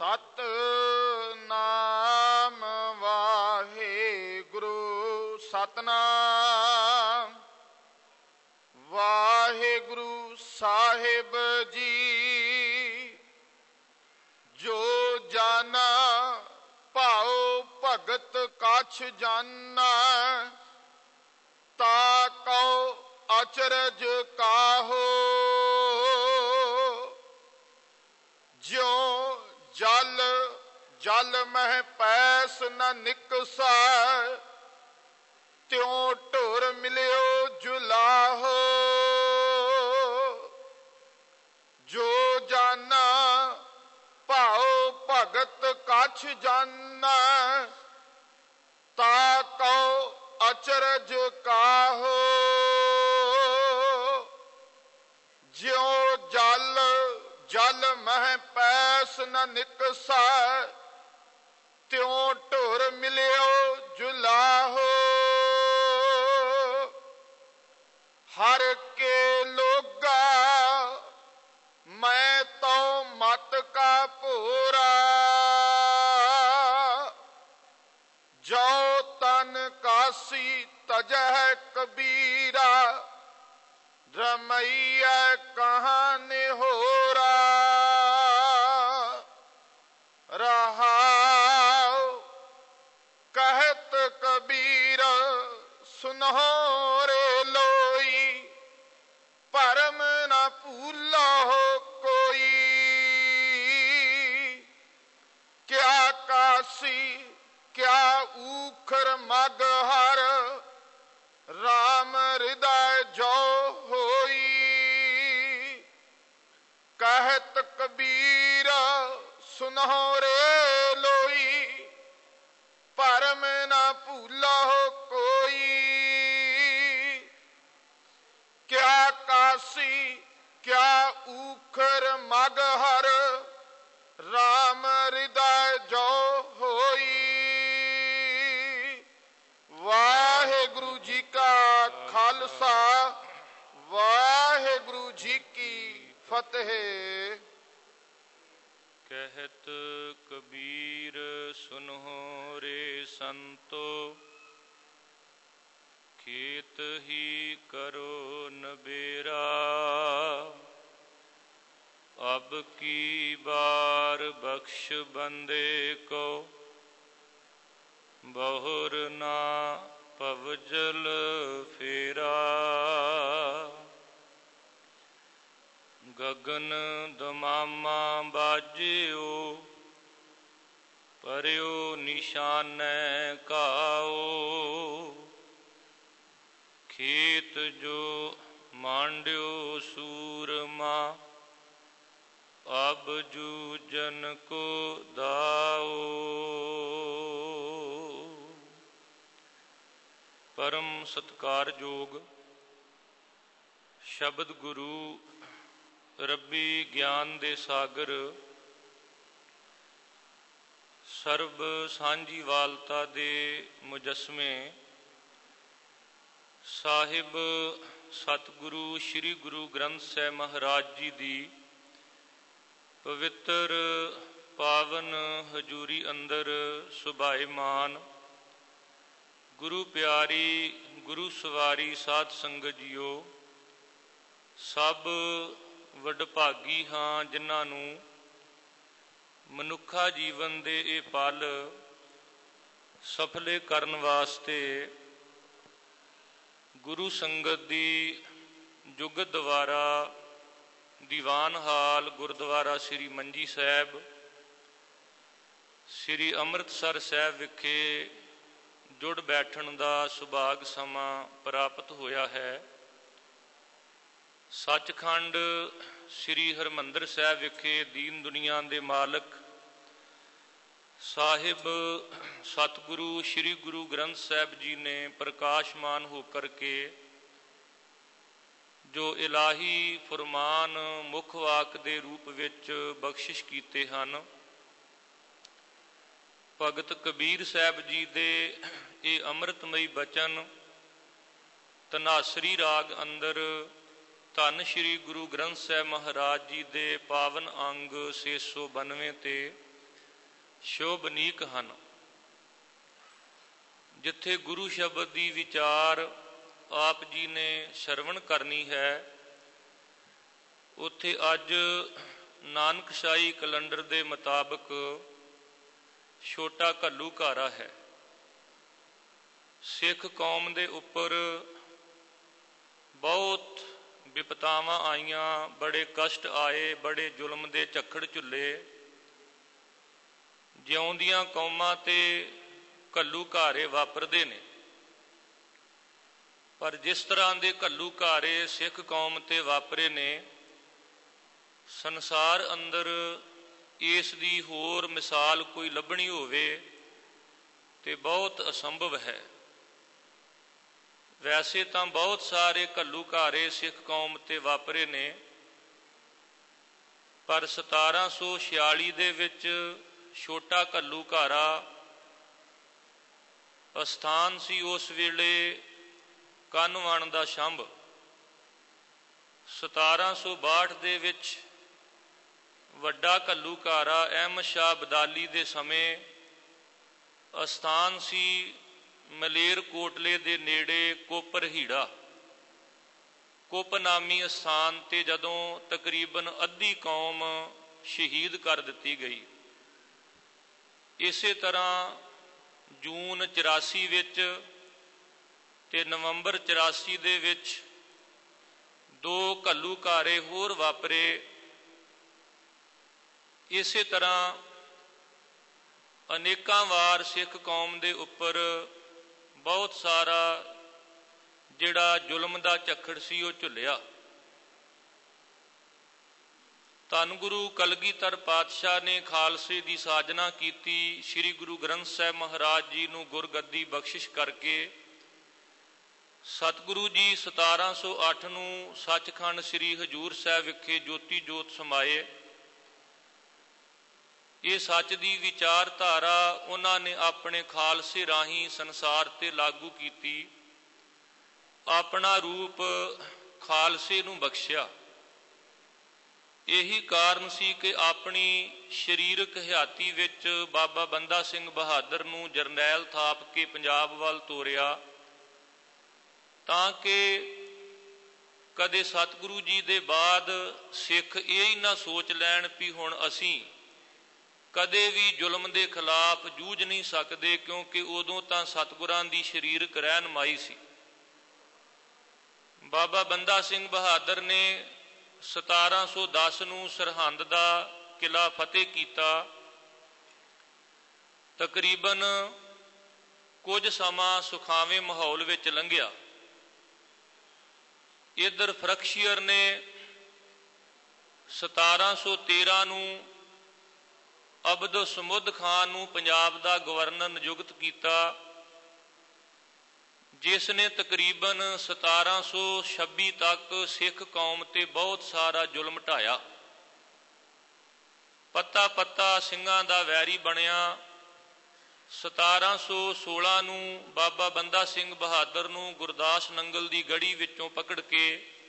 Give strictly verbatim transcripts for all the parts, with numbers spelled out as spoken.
ਸਤਿਨਾਮ ਵਾਹਿਗੁਰੂ ਸਤਿਨਾਮ ਵਾਹਿਗੁਰੂ ਸਾਹਿਬ ਜੀ। ਜੋ ਜਾਨਾ ਭਾਉ ਭਗਤ ਕਛ ਜਾਨਾ ਤਾ ਕਉ ਅਚਰਜ ਕਾਹੋ। ਜਿਉ ਜਲ ਜਲ ਮਹਿ ਪੈਸ ਨ ਨਿਕਸੈ ਤਿਉ ਢੁਰ ਮਿਲਿਓ ਜੁਲਾਹੋ। ਜੋ ਜਾਨਾ ਭਾਉ ਭਗਤ ਕਛ ਜਾਨਾ ਤਾ ਕਉ ਅਚਰਜ ਕਾਹੋ। ਜਿਉ ਜਲ ਜਲ ਮਹਿ ਪੈਸ ਨ ਨਿਕਸੈ ਤਿਉ ਢੁਰ ਮਿਲਿਓ ਜੁਲਾਹੋ। ਹਰ ਕੇ ਲੋਗਾ ਮੈਂ ਤਉ ਮਤ ਕਾ ਭੋਰਾ ਜੋ ਤਨ ਕਾਸੀ ਤਜਹਿ ਕਬੀਰਾ ਰਮਈਐ ਕਹਾਂ ਨਿਹੋਰਾ। ਰਹਾਉ ਕਹਿਤ ਕਬੀਰ ਸੁਨਹੁ ਰੇ ਲੋਈ ਭਰਮ ਨ ਭੂਲਹੁ ਕੋਈ। ਕਿਆ ਕਾਸੀ ਕਿਆ ਊਖਰ ਮਗ ਹਰ ਰਾਮ ਹਿਰਦੈ ਜੋ ਹੋਈ। ਕਹਿਤ ਕਬੀਰ ਸੁਨਹੁ ਰੇ ਲੋਈ ਭਰਮ ਨ ਭੂਲਹੁ ਕੋਈ। ਕਿਆ ਕਾਸੀ ਕਿਆ ਊਖਰ ਮਗ ਹਰ ਰਾਮ ਹਿਰਦੈ ਜੋ ਹੋਈ। ਵਾਹਿਗੁਰੂ ਜੀ ਕਾ ਖਾਲਸਾ ਵਾਹਿਗੁਰੂ ਜੀ ਕੀ ਫਤਿਹ। ਕਹਿਤ ਕਬੀਰ ਸੁਨਹੁ ਰੇ ਸੰਤੋ ਖੇਤ ਹੀ ਕਰੋ ਨਬੇਰਾ। ਅਬ ਕੀ ਬਾਰ ਬਖਸ਼ ਬੰਦੇ ਕੋ ਬਹੁਰ ਨਾ ਭਵਜਲ ਫੇਰਾ। ਗਗਨ ਦਮਾਮਾ ਬਾਜਿਓ ਪਰਿਓ ਨਿਸ਼ਾਨੈ ਕਾਓ। ਖੇਤ ਜੋ ਮਾਂਡਿਓ ਸੂਰਮਾ ਅਬ ਜੂਜਨ ਕੋ ਦਾਓ। ਪਰਮ ਸਤਿਕਾਰਯੋਗ ਸ਼ਬਦ ਗੁਰੂ ਰੱਬੀ ਗਿਆਨ ਦੇ ਸਾਗਰ ਸਰਬ ਸਾਂਝੀ ਵਾਲਤਾ ਦੇ ਮੁਜੱਸਮੇ ਸਾਹਿਬ ਸਤਿਗੁਰੂ ਸ੍ਰੀ ਗੁਰੂ ਗ੍ਰੰਥ ਸਾਹਿਬ ਮਹਾਰਾਜ ਜੀ ਦੀ ਪਵਿੱਤਰ ਪਾਵਨ ਹਜ਼ੂਰੀ ਅੰਦਰ ਸੁਭਾਏਮਾਨ ਗੁਰੂ ਪਿਆਰੀ ਗੁਰੂ ਸਵਾਰੀ ਸਾਧ ਸੰਗਤ ਜੀਓ। ਸਭ ਵਡਭਾਗੀ ਹਾਂ ਜਿਨ੍ਹਾਂ ਨੂੰ ਮਨੁੱਖਾ ਜੀਵਨ ਦੇ ਇਹ ਪਲ ਸਫਲੇ ਕਰਨ ਵਾਸਤੇ ਗੁਰੂ ਸੰਗਤ ਦੀ ਜੁਗਤ ਦੁਆਰਾ ਦੀਵਾਨ ਹਾਲ ਗੁਰਦੁਆਰਾ ਸ੍ਰੀ ਮੰਜੀ ਸਾਹਿਬ ਸ੍ਰੀ ਅੰਮ੍ਰਿਤਸਰ ਸਾਹਿਬ ਵਿਖੇ ਜੁੜ ਬੈਠਣ ਦਾ ਸੁਭਾਗ ਸਮਾਂ ਪ੍ਰਾਪਤ ਹੋਇਆ ਹੈ। ਸੱਚਖੰਡ ਸ੍ਰੀ ਹਰਿਮੰਦਰ ਸਾਹਿਬ ਵਿਖੇ ਦੀਨ ਦੁਨੀਆ ਦੇ ਮਾਲਕ ਸਾਹਿਬ ਸਤਿਗੁਰੂ ਸ੍ਰੀ ਗੁਰੂ ਗ੍ਰੰਥ ਸਾਹਿਬ ਜੀ ਨੇ ਪ੍ਰਕਾਸ਼ਮਾਨ ਹੋ ਕਰਕੇ ਜੋ ਇਲਾਹੀ ਫਰਮਾਨ ਮੁੱਖ ਵਾਕ ਦੇ ਰੂਪ ਵਿੱਚ ਬਖਸ਼ਿਸ਼ ਕੀਤੇ ਹਨ। ਭਗਤ ਕਬੀਰ ਸਾਹਿਬ ਜੀ ਦੇ ਇਹ ਅੰਮ੍ਰਿਤਮਈ ਬਚਨ ਧਨਾਸਰੀ ਰਾਗ ਅੰਦਰ ਧੰਨ ਸ਼੍ਰੀ ਗੁਰੂ ਗ੍ਰੰਥ ਸਾਹਿਬ ਮਹਾਰਾਜ ਜੀ ਦੇ ਪਾਵਨ ਅੰਗ ਛੇ ਸੌ ਬਾਨਵੇਂ ਤੇ ਸ਼ੋਭਨੀਕ ਹਨ। ਜਿੱਥੇ ਗੁਰੂ ਸ਼ਬਦ ਦੀ ਵਿਚਾਰ ਆਪ ਜੀ ਨੇ ਸ਼ਰਵਣ ਕਰਨੀ ਹੈ, ਉੱਥੇ ਅੱਜ ਨਾਨਕਸ਼ਾਹੀ ਕੈਲੰਡਰ ਦੇ ਮੁਤਾਬਕ ਛੋਟਾ ਘੱਲੂਘਾਰਾ ਹੈ। ਸਿੱਖ ਕੌਮ ਦੇ ਉੱਪਰ ਬਹੁਤ ਵਿਪਤਾਵਾਂ ਆਈਆਂ, ਬੜੇ ਕਸ਼ਟ ਆਏ, ਬੜੇ ਜ਼ੁਲਮ ਦੇ ਝੱਖੜ ਝੁੱਲੇ। ਜਿਉਂਦੀਆਂ ਕੌਮਾਂ ਤੇ ਘੱਲੂਘਾਰੇ ਵਾਪਰਦੇ ਨੇ, ਪਰ ਜਿਸ ਤਰ੍ਹਾਂ ਦੇ ਘੱਲੂਘਾਰੇ ਸਿੱਖ ਕੌਮ ਤੇ ਵਾਪਰੇ ਨੇ, ਸੰਸਾਰ ਅੰਦਰ ਇਸ ਦੀ ਹੋਰ ਮਿਸਾਲ ਕੋਈ ਲੱਭਣੀ ਹੋਵੇ ਤੇ ਬਹੁਤ ਅਸੰਭਵ ਹੈ। ਵੈਸੇ ਤਾਂ ਬਹੁਤ ਸਾਰੇ ਘੱਲੂਘਾਰੇ ਸਿੱਖ ਕੌਮ ਤੇ ਵਾਪਰੇ ਨੇ, ਪਰ ਸਤਾਰਾਂ ਸੌ ਛਿਆਲੀ ਦੇ ਵਿੱਚ ਛੋਟਾ ਘੱਲੂਘਾਰਾ ਅਸਥਾਨ ਸੀ ਉਸ ਵੇਲੇ ਕੰਨਵਣ ਦਾ ਛੰਭ। ਸਤਾਰਾਂ ਸੌ ਬਾਹਠ ਦੇ ਵਿੱਚ ਵੱਡਾ ਘੱਲੂਘਾਰਾ ਅਹਿਮਦ ਸ਼ਾਹ ਅਬਦਾਲੀ ਦੇ ਸਮੇਂ ਅਸਥਾਨ ਸੀ ਮਲੇਰਕੋਟਲੇ ਦੇ ਨੇੜੇ ਕੋਪਰਹੀੜਾ। ਕੁੱਪ ਨਾਮੀ ਅਸਥਾਨ ਤੇ ਜਦੋਂ ਤਕਰੀਬਨ ਅੱਧੀ ਕੌਮ ਸ਼ਹੀਦ ਕਰ ਦਿੱਤੀ ਗਈ। ਇਸੇ ਤਰ੍ਹਾਂ ਜੂਨ ਚੁਰਾਸੀ ਵਿੱਚ ਤੇ ਨਵੰਬਰ ਚੁਰਾਸੀ ਦੇ ਵਿੱਚ ਦੋ ਘੱਲੂਘਾਰੇ ਹੋਰ ਵਾਪਰੇ। ਇਸੇ ਤਰ੍ਹਾਂ ਅਨੇਕਾਂ ਵਾਰ ਸਿੱਖ ਕੌਮ ਦੇ ਉੱਪਰ ਬਹੁਤ ਸਾਰਾ ਜਿਹੜਾ ਜ਼ੁਲਮ ਦਾ ਝੱਖੜ ਸੀ ਉਹ ਝੁੱਲਿਆ। ਧੰਨ ਗੁਰੂ ਕਲਗੀਧਰ ਪਾਤਸ਼ਾਹ ਨੇ ਖਾਲਸੇ ਦੀ ਸਾਜਨਾ ਕੀਤੀ। ਸ੍ਰੀ ਗੁਰੂ ਗ੍ਰੰਥ ਸਾਹਿਬ ਮਹਾਰਾਜ ਜੀ ਨੂੰ ਗੁਰਗੱਦੀ ਬਖਸ਼ਿਸ਼ ਕਰਕੇ ਸਤਿਗੁਰੂ ਜੀ ਸਤਾਰਾਂ ਸੌ ਅੱਠ ਨੂੰ ਸੱਚਖੰਡ ਸ੍ਰੀ ਹਜ਼ੂਰ ਸਾਹਿਬ ਵਿਖੇ ਜੋਤੀ ਜੋਤ ਸਮਾਏ। ਇਹ ਸੱਚ ਦੀ ਵਿਚਾਰਧਾਰਾ ਉਹਨਾਂ ਨੇ ਆਪਣੇ ਖਾਲਸੇ ਰਾਹੀਂ ਸੰਸਾਰ ਤੇ ਲਾਗੂ ਕੀਤੀ। ਆਪਣਾ ਰੂਪ ਖਾਲਸੇ ਨੂੰ ਬਖਸ਼ਿਆ। ਇਹੀ ਕਾਰਨ ਸੀ ਕਿ ਆਪਣੀ ਸਰੀਰਕ ਹਯਾਤੀ ਵਿੱਚ ਬਾਬਾ ਬੰਦਾ ਸਿੰਘ ਬਹਾਦਰ ਨੂੰ ਜਰਨੈਲ ਥਾਪ ਕੇ ਪੰਜਾਬ ਵੱਲ ਤੋਰਿਆ, ਤਾਂ ਕਿ ਕਦੇ ਸਤਿਗੁਰੂ ਜੀ ਦੇ ਬਾਅਦ ਸਿੱਖ ਇਹ ਹੀ ਨਾ ਸੋਚ ਲੈਣ ਵੀ ਹੁਣ ਅਸੀਂ ਕਦੇ ਵੀ ਜ਼ੁਲਮ ਦੇ ਖਿਲਾਫ ਜੂਝ ਨਹੀਂ ਸਕਦੇ, ਕਿਉਂਕਿ ਉਦੋਂ ਤਾਂ ਸਤਿਗੁਰਾਂ ਦੀ ਸਰੀਰਕ ਰਹਿਨਮਾਈ ਸੀ। ਬਾਬਾ ਬੰਦਾ ਸਿੰਘ ਬਹਾਦਰ ਨੇ ਸਤਾਰਾਂ ਸੌ ਦਸ ਨੂੰ ਸਰਹੰਦ ਦਾ ਕਿਲਾ ਫਤਿਹ ਕੀਤਾ। ਤਕਰੀਬਨ ਕੁਝ ਸਮਾਂ ਸੁਖਾਵੇਂ ਮਾਹੌਲ ਵਿੱਚ ਲੰਘਿਆ। ਇੱਧਰ ਫਰਕਸ਼ੀਅਰ ਨੇ ਸਤਾਰਾਂ ਸੌ ਤੇਰਾਂ ਨੂੰ ਅਬਦ ਸਮੁੱਦ ਖਾਨ ਨੂੰ ਪੰਜਾਬ ਦਾ ਗਵਰਨਰ ਨਿਯੁਕਤ ਕੀਤਾ, ਜਿਸ ਨੇ ਤਕਰੀਬਨ ਸਤਾਰਾਂ ਸੌ ਛੱਬੀ ਤੱਕ ਸਿੱਖ ਕੌਮ ਤੇ ਬਹੁਤ ਸਾਰਾ ਜ਼ੁਲਮ ਢਾਇਆ। ਪੱਤਾ ਪੱਤਾ ਸਿੰਘਾਂ ਦਾ ਵੈਰੀ ਬਣਿਆ। ਸਤਾਰਾਂ ਸੌ ਸੋਲਾਂ ਨੂੰ ਬਾਬਾ ਬੰਦਾ ਸਿੰਘ ਬਹਾਦਰ ਨੂੰ ਗੁਰਦਾਸ ਨੰਗਲ ਦੀ ਗੜੀ ਵਿੱਚੋਂ ਪਕੜ ਕੇ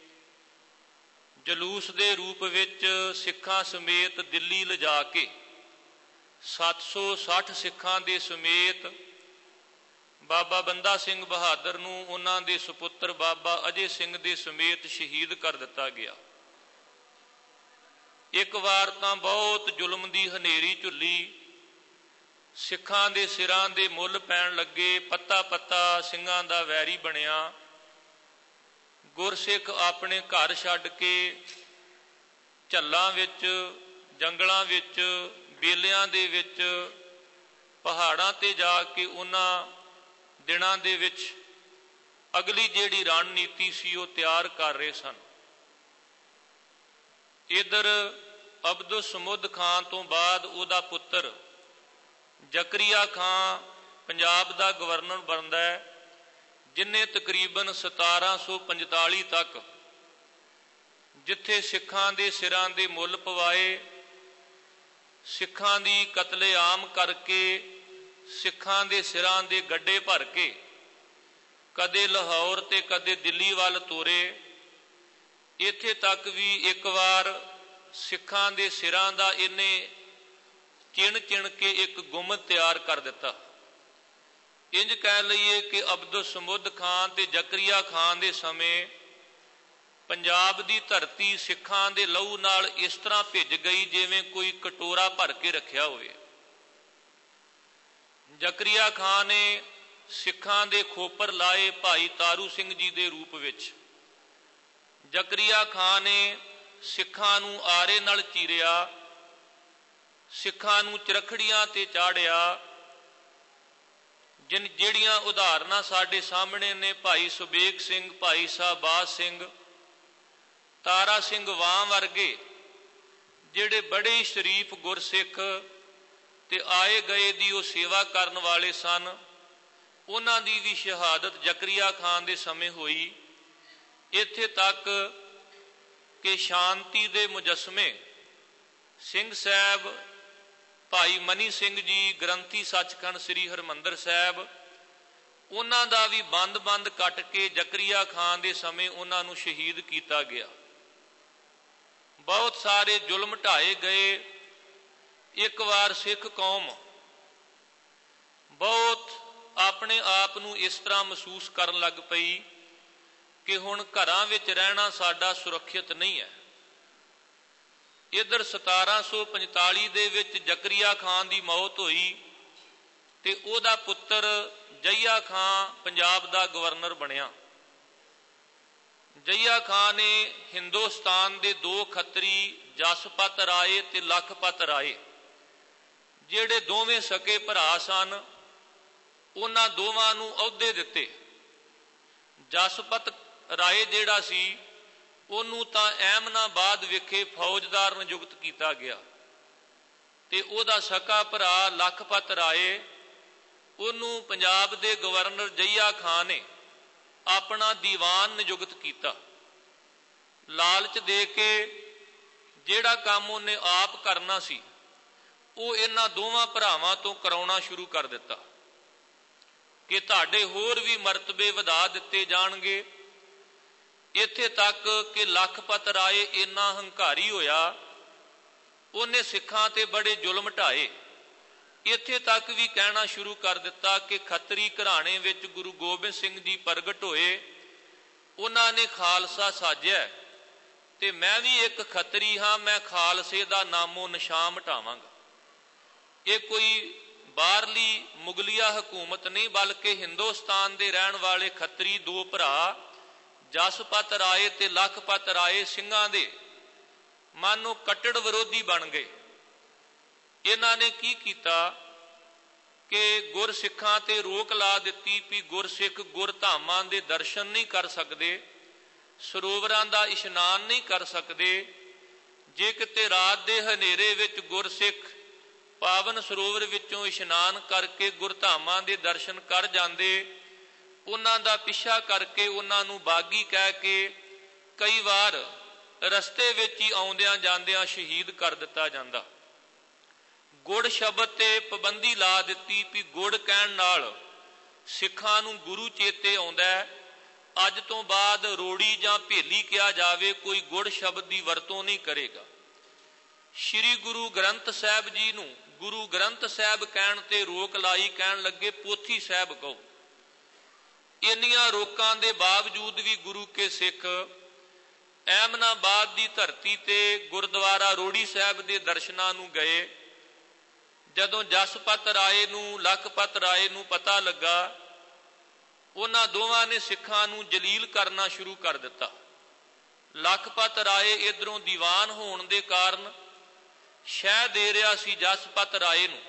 ਜਲੂਸ ਦੇ ਰੂਪ ਵਿੱਚ ਸਿੱਖਾਂ ਸਮੇਤ ਦਿੱਲੀ ਲਿਜਾ ਕੇ ਸੱਤ ਸੌ ਸੱਠ ਸਿੱਖਾਂ ਦੇ ਸਮੇਤ ਬਾਬਾ ਬੰਦਾ ਸਿੰਘ ਬਹਾਦਰ ਨੂੰ ਉਹਨਾਂ ਦੇ ਸੁਪੁੱਤਰ ਬਾਬਾ ਅਜੇ ਸਿੰਘ ਦੇ ਸਮੇਤ ਸ਼ਹੀਦ ਕਰ ਦਿੱਤਾ ਗਿਆ। ਇੱਕ ਵਾਰ ਤਾਂ ਬਹੁਤ ਜ਼ੁਲਮ ਦੀ ਹਨੇਰੀ ਝੁੱਲੀ, ਸਿੱਖਾਂ ਦੇ ਸਿਰਾਂ ਦੇ ਮੁੱਲ ਪੈਣ ਲੱਗੇ। ਪੱਤਾ ਪੱਤਾ ਸਿੰਘਾਂ ਦਾ ਵੈਰੀ ਬਣਿਆ। ਗੁਰਸਿੱਖ ਆਪਣੇ ਘਰ ਛੱਡ ਕੇ ਝੱਲਾਂ ਵਿੱਚ, ਜੰਗਲਾਂ ਵਿੱਚ, ਬੇਲਿਆਂ ਦੇ ਵਿੱਚ, ਪਹਾੜਾਂ ਤੇ ਜਾ ਕੇ ਉਹਨਾਂ ਦਿਨਾਂ ਦੇ ਵਿੱਚ ਅਗਲੀ ਜਿਹੜੀ ਰਣਨੀਤੀ ਸੀ ਉਹ ਤਿਆਰ ਕਰ ਰਹੇ ਸਨ। ਇੱਧਰ ਅਬਦੁਲ ਸਮੁੱਦ ਖਾਨ ਤੋਂ ਬਾਅਦ ਉਹਦਾ ਪੁੱਤਰ ਜ਼ਕਰੀਆ ਖਾਨ ਪੰਜਾਬ ਦਾ ਗਵਰਨਰ ਬਣਦਾ ਹੈ, ਜਿਨੇ ਤਕਰੀਬਨ ਸਤਾਰਾਂ ਸੌ ਪੰਤਾਲੀ ਤੱਕ ਜਿੱਥੇ ਸਿੱਖਾਂ ਦੇ ਸਿਰਾਂ ਦੇ ਮੁੱਲ ਪਵਾਏ, ਸਿੱਖਾਂ ਦੀ ਕਤਲੇਆਮ ਕਰਕੇ ਸਿੱਖਾਂ ਦੇ ਸਿਰਾਂ ਦੇ ਗੱਡੇ ਭਰ ਕੇ ਕਦੇ ਲਾਹੌਰ ਤੇ ਕਦੇ ਦਿੱਲੀ ਵੱਲ ਤੋਰੇ। ਇੱਥੇ ਤੱਕ ਵੀ ਇੱਕ ਵਾਰ ਸਿੱਖਾਂ ਦੇ ਸਿਰਾਂ ਦਾ ਇਹਨੇ ਚਿਣ ਚਿਣ ਕੇ ਇੱਕ ਗੁੰਮਤ ਤਿਆਰ ਕਰ ਦਿੱਤਾ। ਇੰਜ ਕਹਿ ਲਈਏ ਕਿ ਅਬਦੁਲ ਸਮੁੱਦ ਖਾਨ ਤੇ ਜ਼ਕਰੀਆ ਖਾਨ ਦੇ ਸਮੇਂ ਪੰਜਾਬ ਦੀ ਧਰਤੀ ਸਿੱਖਾਂ ਦੇ ਲਹੂ ਨਾਲ ਇਸ ਤਰ੍ਹਾਂ ਭਿੱਜ ਗਈ ਜਿਵੇਂ ਕੋਈ ਕਟੋਰਾ ਭਰ ਕੇ ਰੱਖਿਆ ਹੋਵੇ। ਜ਼ਕਰੀਆ ਖਾਨ ਨੇ ਸਿੱਖਾਂ ਦੇ ਖੋਪਰ ਲਾਏ ਭਾਈ ਤਾਰੂ ਸਿੰਘ ਜੀ ਦੇ ਰੂਪ ਵਿੱਚ। ਜ਼ਕਰੀਆ ਖਾਨ ਨੇ ਸਿੱਖਾਂ ਨੂੰ ਆਰੇ ਨਾਲ ਚੀਰਿਆ, ਸਿੱਖਾਂ ਨੂੰ ਚਰਖੜੀਆਂ ਤੇ ਚਾੜਿਆ। ਜਿਨ ਜਿਹੜੀਆਂ ਉਦਾਹਰਨਾਂ ਸਾਡੇ ਸਾਹਮਣੇ ਨੇ, ਭਾਈ ਸੁਬੇਗ ਸਿੰਘ, ਭਾਈ ਸ਼ਾਹਬਾਜ਼ ਸਿੰਘ, ਤਾਰਾ ਸਿੰਘ ਵਾਂ ਵਰਗੇ ਜਿਹੜੇ ਬੜੇ ਸ਼ਰੀਫ ਗੁਰਸਿੱਖ ਤੇ ਆਏ ਗਏ ਦੀ ਉਹ ਸੇਵਾ ਕਰਨ ਵਾਲੇ ਸਨ, ਉਹਨਾਂ ਦੀ ਵੀ ਸ਼ਹਾਦਤ ਜ਼ਕਰੀਆ ਖਾਨ ਦੇ ਸਮੇਂ ਹੋਈ। ਇੱਥੇ ਤੱਕ ਕਿ ਸ਼ਾਂਤੀ ਦੇ ਮੁਜੱਸਮੇ ਸਿੰਘ ਸਾਹਿਬ, ਭਾਈ ਮਨੀ ਸਿੰਘ ਜੀ, ਗ੍ਰੰਥੀ ਸੱਚਖੰਡ ਸ੍ਰੀ ਹਰਿਮੰਦਰ ਸਾਹਿਬ, ਉਹਨਾਂ ਦਾ ਵੀ ਬੰਦ ਬੰਦ ਕੱਟ ਕੇ ਜ਼ਕਰੀਆ ਖਾਨ ਦੇ ਸਮੇਂ ਉਹਨਾਂ ਨੂੰ ਸ਼ਹੀਦ ਕੀਤਾ ਗਿਆ। ਬਹੁਤ ਸਾਰੇ ਜ਼ੁਲਮ ਢਾਏ ਗਏ। ਇੱਕ ਵਾਰ ਸਿੱਖ ਕੌਮ ਬਹੁਤ ਆਪਣੇ ਆਪ ਨੂੰ ਇਸ ਤਰ੍ਹਾਂ ਮਹਿਸੂਸ ਕਰਨ ਲੱਗ ਪਈ ਕਿ ਹੁਣ ਘਰਾਂ ਵਿੱਚ ਰਹਿਣਾ ਸਾਡਾ ਸੁਰੱਖਿਅਤ ਨਹੀਂ ਹੈ। ਇੱਧਰ ਸਤਾਰਾਂ ਸੌ ਪੰਤਾਲੀ ਦੇ ਵਿੱਚ ਜ਼ਕਰੀਆ ਖਾਨ ਦੀ ਮੌਤ ਹੋਈ ਤੇ ਉਹਦਾ ਪੁੱਤਰ ਜਈਆ ਖਾਨ ਪੰਜਾਬ ਦਾ ਗਵਰਨਰ ਬਣਿਆ। ਜਈਆ ਖਾਨ ਨੇ ਹਿੰਦੁਸਤਾਨ ਦੇ ਦੋ ਖੱਤਰੀ ਜਸਪਤ ਰਾਏ ਤੇ ਲਖਪਤ ਰਾਏ, ਜਿਹੜੇ ਦੋਵੇਂ ਸਕੇ ਭਰਾ ਸਨ, ਉਹਨਾਂ ਦੋਵਾਂ ਨੂੰ ਅਹੁਦੇ ਦਿੱਤੇ। ਜਸਪਤ ਰਾਏ ਜਿਹੜਾ ਸੀ ਉਹਨੂੰ ਤਾਂ ਅਹਿਮਨਾਬਾਦ ਵਿਖੇ ਫੌਜਦਾਰ ਨਿਯੁਕਤ ਕੀਤਾ ਗਿਆ ਤੇ ਉਹਦਾ ਸਕਾ ਭਰਾ ਲਖਪਤ ਰਾਏ, ਉਹਨੂੰ ਪੰਜਾਬ ਦੇ ਗਵਰਨਰ ਜਈਆ ਖਾਨ ਨੇ ਆਪਣਾ ਦੀਵਾਨ ਨਿਯੁਕਤ ਕੀਤਾ। ਲਾਲਚ ਦੇ ਕੇ ਜਿਹੜਾ ਕੰਮ ਉਹਨੇ ਆਪ ਕਰਨਾ ਸੀ ਉਹ ਇਹਨਾਂ ਦੋਵਾਂ ਭਰਾਵਾਂ ਤੋਂ ਕਰਾਉਣਾ ਸ਼ੁਰੂ ਕਰ ਦਿੱਤਾ ਕਿ ਤੁਹਾਡੇ ਹੋਰ ਵੀ ਮਰਤਬੇ ਵਧਾ ਦਿੱਤੇ ਜਾਣਗੇ। ਇੱਥੇ ਤੱਕ ਕਿ ਲਖਪਤ ਰਾਏ ਇੰਨਾ ਹੰਕਾਰੀ ਹੋਇਆ, ਉਹਨੇ ਸਿੱਖਾਂ ਤੇ ਬੜੇ ਜ਼ੁਲਮ ਢਾਏ। ਇੱਥੇ ਤੱਕ ਵੀ ਕਹਿਣਾ ਸ਼ੁਰੂ ਕਰ ਦਿੱਤਾ ਕਿ ਖੱਤਰੀ ਘਰਾਣੇ ਵਿੱਚ ਗੁਰੂ ਗੋਬਿੰਦ ਸਿੰਘ ਜੀ ਪ੍ਰਗਟ ਹੋਏ, ਉਹਨਾਂ ਨੇ ਖਾਲਸਾ ਸਾਜਿਆ ਤੇ ਮੈਂ ਵੀ ਇੱਕ ਖੱਤਰੀ ਹਾਂ, ਮੈਂ ਖਾਲਸੇ ਦਾ ਨਾਮੋ ਨਿਸ਼ਾਨ ਮਿਟਾਵਾਂਗਾ। ਇਹ ਕੋਈ ਬਾਹਰਲੀ ਮੁਗਲਿਆ ਹਕੂਮਤ ਨਹੀਂ, ਬਲਕਿ ਹਿੰਦੁਸਤਾਨ ਦੇ ਰਹਿਣ ਵਾਲੇ ਖੱਤਰੀ ਦੋ ਭਰਾ ਜਸਪਤ ਰਾਏ ਤੇ ਲਖਪਤ ਰਾਏ ਸਿੰਘਾਂ ਦੇ ਮਾਨੋ ਕੱਟੜ ਵਿਰੋਧੀ ਬਣ ਗਏ। ਇਹਨਾਂ ਨੇ ਕੀ ਕੀਤਾ ਕਿ ਗੁਰਸਿੱਖਾਂ ਤੇ ਰੋਕ ਲਾ ਦਿੱਤੀ ਵੀ ਗੁਰਸਿੱਖ ਗੁਰਧਾਮਾਂ ਦੇ ਦਰਸ਼ਨ ਨਹੀਂ ਕਰ ਸਕਦੇ, ਸਰੋਵਰਾਂ ਦਾ ਇਸ਼ਨਾਨ ਨਹੀਂ ਕਰ ਸਕਦੇ। ਜੇ ਕਿਤੇ ਰਾਤ ਦੇ ਹਨੇਰੇ ਵਿੱਚ ਗੁਰਸਿੱਖ ਪਾਵਨ ਸਰੋਵਰ ਵਿੱਚੋਂ ਇਸ਼ਨਾਨ ਕਰਕੇ ਗੁਰਧਾਮਾਂ ਦੇ ਦਰਸ਼ਨ ਕਰ ਜਾਂਦੇ, ਉਹਨਾਂ ਦਾ ਪਿੱਛਾ ਕਰਕੇ ਉਹਨਾਂ ਨੂੰ ਬਾਗੀ ਕਹਿ ਕੇ ਕਈ ਵਾਰ ਰਸਤੇ ਵਿੱਚ ਹੀ ਆਉਂਦਿਆਂ ਜਾਂਦਿਆਂ ਸ਼ਹੀਦ ਕਰ ਦਿੱਤਾ ਜਾਂਦਾ। ਗੁੜ ਸ਼ਬਦ ਤੇ ਪਾਬੰਦੀ ਲਾ ਦਿੱਤੀ ਵੀ ਗੁੜ ਕਹਿਣ ਨਾਲ ਸਿੱਖਾਂ ਨੂੰ ਗੁਰੂ ਚੇਤੇ ਆਉਂਦਾ ਹੈ। ਅੱਜ ਤੋਂ ਬਾਅਦ ਰੋੜੀ ਜਾਂ ਭੇਲੀ ਕਿਹਾ ਜਾਵੇ, ਕੋਈ ਗੁੜ ਸ਼ਬਦ ਦੀ ਵਰਤੋਂ ਨਹੀਂ ਕਰੇਗਾ। ਸ਼੍ਰੀ ਗੁਰੂ ਗ੍ਰੰਥ ਸਾਹਿਬ ਜੀ ਨੂੰ ਗੁਰੂ ਗ੍ਰੰਥ ਸਾਹਿਬ ਕਹਿਣ ਤੇ ਰੋਕ ਲਾਈ, ਕਹਿਣ ਲੱਗੇ ਪੋਥੀ ਸਾਹਿਬ ਕਹੋ। ਇੰਨੀਆਂ ਰੋਕਾਂ ਦੇ ਬਾਵਜੂਦ ਵੀ ਗੁਰੂ ਕੇ ਸਿੱਖ ਅਹਿਮਨਾਬਾਦ ਦੀ ਧਰਤੀ ਤੇ ਗੁਰਦੁਆਰਾ ਰੋੜੀ ਸਾਹਿਬ ਦੇ ਦਰਸ਼ਨਾਂ ਨੂੰ ਗਏ। ਜਦੋਂ ਜਸਪਤ ਰਾਏ ਨੂੰ ਲਖਪਤ ਰਾਏ ਨੂੰ ਪਤਾ ਲੱਗਾ, ਉਹਨਾਂ ਦੋਵਾਂ ਨੇ ਸਿੱਖਾਂ ਨੂੰ ਜਲੀਲ ਕਰਨਾ ਸ਼ੁਰੂ ਕਰ ਦਿੱਤਾ। ਲਖਪਤ ਰਾਏ ਇਧਰੋਂ ਦੀਵਾਨ ਹੋਣ ਦੇ ਕਾਰਨ ਸ਼ਹਿ ਦੇ ਰਿਹਾ ਸੀ ਜਸਪਤ ਰਾਏ ਨੂੰ।